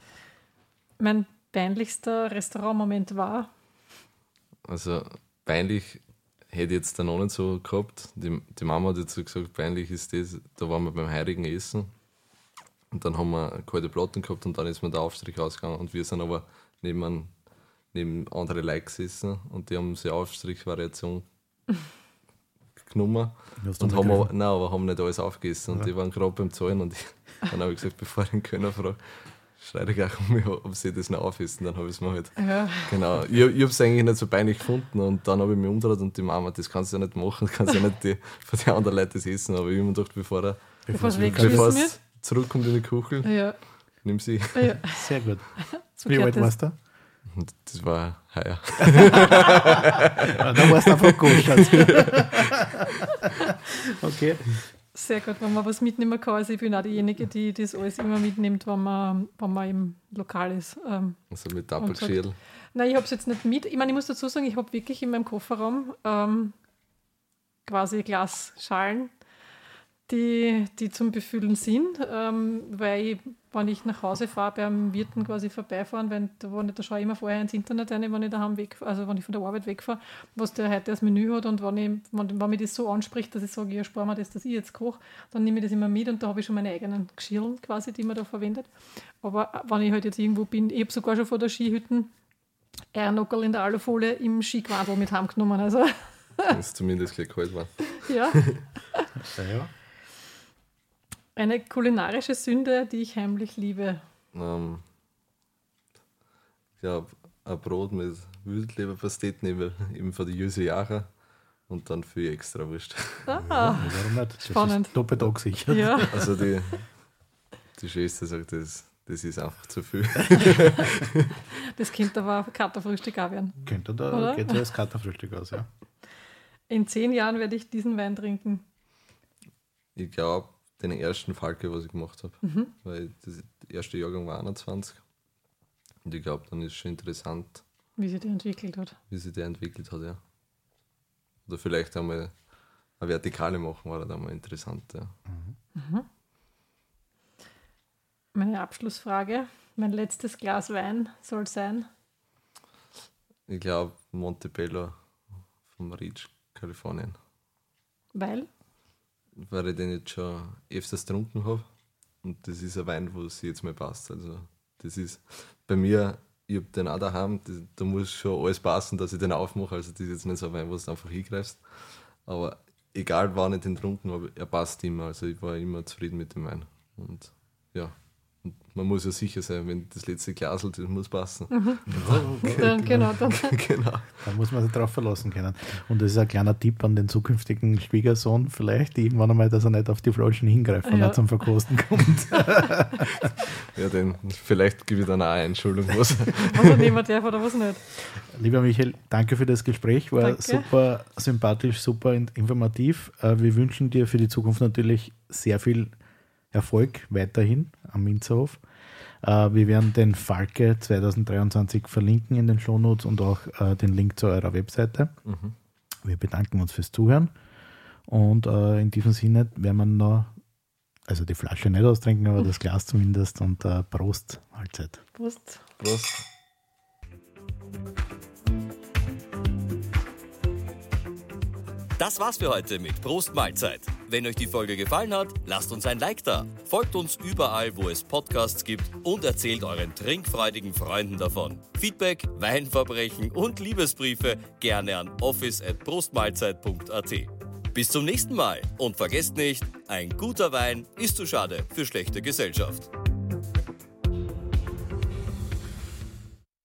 Mein peinlichster Restaurantmoment war? Also peinlich hätte ich jetzt da noch nicht so gehabt. Die, die Mama hat jetzt so gesagt, peinlich ist das, da waren wir beim heurigen Essen und dann haben wir kalte Platten gehabt und dann ist mir der Aufstrich ausgegangen und wir sind aber neben, neben andere Leute gesessen und die haben sich Aufstrich-Variation genommen und haben aber, nein, aber haben nicht alles aufgegessen und ja. die waren gerade beim Zahlen und ich, dann habe ich gesagt, bevor ich den Kölner frage, schreie ich auch um mich, ob sie das noch aufessen. Dann habe ich es mir halt. Ja. Genau. Ich, ich habe es eigentlich nicht so peinlich gefunden und dann habe ich mich umgedreht und die Mama, das kannst du ja nicht machen, kannst ja nicht die, von den anderen Leuten das essen. Aber ich habe mir gedacht, bevor er bevor bevor es zurückkommt in die Kuchel, ja. nimm sie. Ja. Sehr gut. So Wie alt warst du? Das war heuer. Da warst du einfach gut, Schatz. Okay. Sehr gut, wenn man was mitnehmen kann. Also ich bin auch diejenige, die das alles immer mitnimmt, wenn man, wenn man im Lokal ist. Ähm, also mit Tappelschädel? Nein, ich habe es jetzt nicht mit. Ich meine, ich muss dazu sagen, ich habe wirklich in meinem Kofferraum ähm, quasi Glasschalen, die, die zum Befüllen sind, ähm, weil ich, wenn ich nach Hause fahre, beim Wirten quasi vorbeifahren, wenn, da, da schaue ich immer vorher ins Internet rein, wenn ich daheim weg, also wenn ich von der Arbeit wegfahre, was der heute das Menü hat und wenn, ich, wenn, wenn mich das so anspricht, dass ich sage, ja, spare mir das, dass ich jetzt koche, dann nehme ich das immer mit und da habe ich schon meine eigenen Geschirren quasi, die man da verwendet. Aber wenn ich halt jetzt irgendwo bin, ich habe sogar schon vor der Skihütten Ehrnockerl in der Alufolie im Skiquadel mit heimgenommen. Also. Wenn es zumindest gleich kalt war. Ja. ja. Eine kulinarische Sünde, die ich heimlich liebe. Ähm, ich glaube, ein Brot mit Wildleberpasteten, eben von der Jüse Jahre und dann viel extra Wurst. Ah, ja, warum nicht? Das spannend. Ist doppelt angesichert. Ja. Also die, die Schwester sagt, das, das ist einfach zu viel. Das könnte aber Katerfrühstück auch werden. Könnte da, geht so als Katerfrühstück aus, ja. In zehn Jahren werde ich diesen Wein trinken. Ich glaube, den ersten Falke, was ich gemacht habe. Mhm. Weil das, der erste Jahrgang war einundzwanzig. Und ich glaube, dann ist es schon interessant, wie sich der entwickelt hat. Wie sich der entwickelt hat, ja. Oder vielleicht einmal eine Vertikale machen, war dann mal interessant, ja. Mhm. Meine Abschlussfrage, mein letztes Glas Wein soll sein? Ich glaube, Montebello vom Ridge, Kalifornien. Weil? Weil ich den jetzt schon öfters getrunken habe. Und das ist ein Wein, wo es jetzt mal passt. Also das ist bei mir, ich habe den auch daheim, das, da muss schon alles passen, dass ich den aufmache. Also das ist jetzt nicht so ein Wein, wo du einfach hingreifst. Aber egal wann ich den getrunken habe, er passt immer. Also ich war immer zufrieden mit dem Wein. Und ja, und man muss ja sicher sein, wenn das letzte Glasl, das muss passen. Mhm. Okay. Dann, genau, dann. Genau. Da muss man sich drauf verlassen können. Und das ist ein kleiner Tipp an den zukünftigen Schwiegersohn, vielleicht irgendwann einmal, dass er nicht auf die Flaschen hingreift, wenn Ja. er zum Verkosten kommt. Ja, denn vielleicht gebe ich dann auch eine Entschuldigung, was. Was er nehmen darf oder was nicht. Lieber Michael, danke für das Gespräch, war Danke. super sympathisch, super in- informativ. Äh, Wir wünschen dir für die Zukunft natürlich sehr viel Erfolg weiterhin am Winzerhof. Äh, Wir werden den Falke zwanzig dreiundzwanzig verlinken in den Shownotes und auch äh, den Link zu eurer Webseite. Mhm. Wir bedanken uns fürs Zuhören und äh, in diesem Sinne werden wir noch, also die Flasche nicht austrinken, aber das Glas zumindest und äh, Prost, Mahlzeit. Prost. Prost. Das war's für heute mit Prost Mahlzeit. Wenn euch die Folge gefallen hat, lasst uns ein Like da. Folgt uns überall, wo es Podcasts gibt und erzählt euren trinkfreudigen Freunden davon. Feedback, Weinverbrechen und Liebesbriefe gerne an office at prostmahlzeit punkt at. Bis zum nächsten Mal und vergesst nicht, ein guter Wein ist zu schade für schlechte Gesellschaft.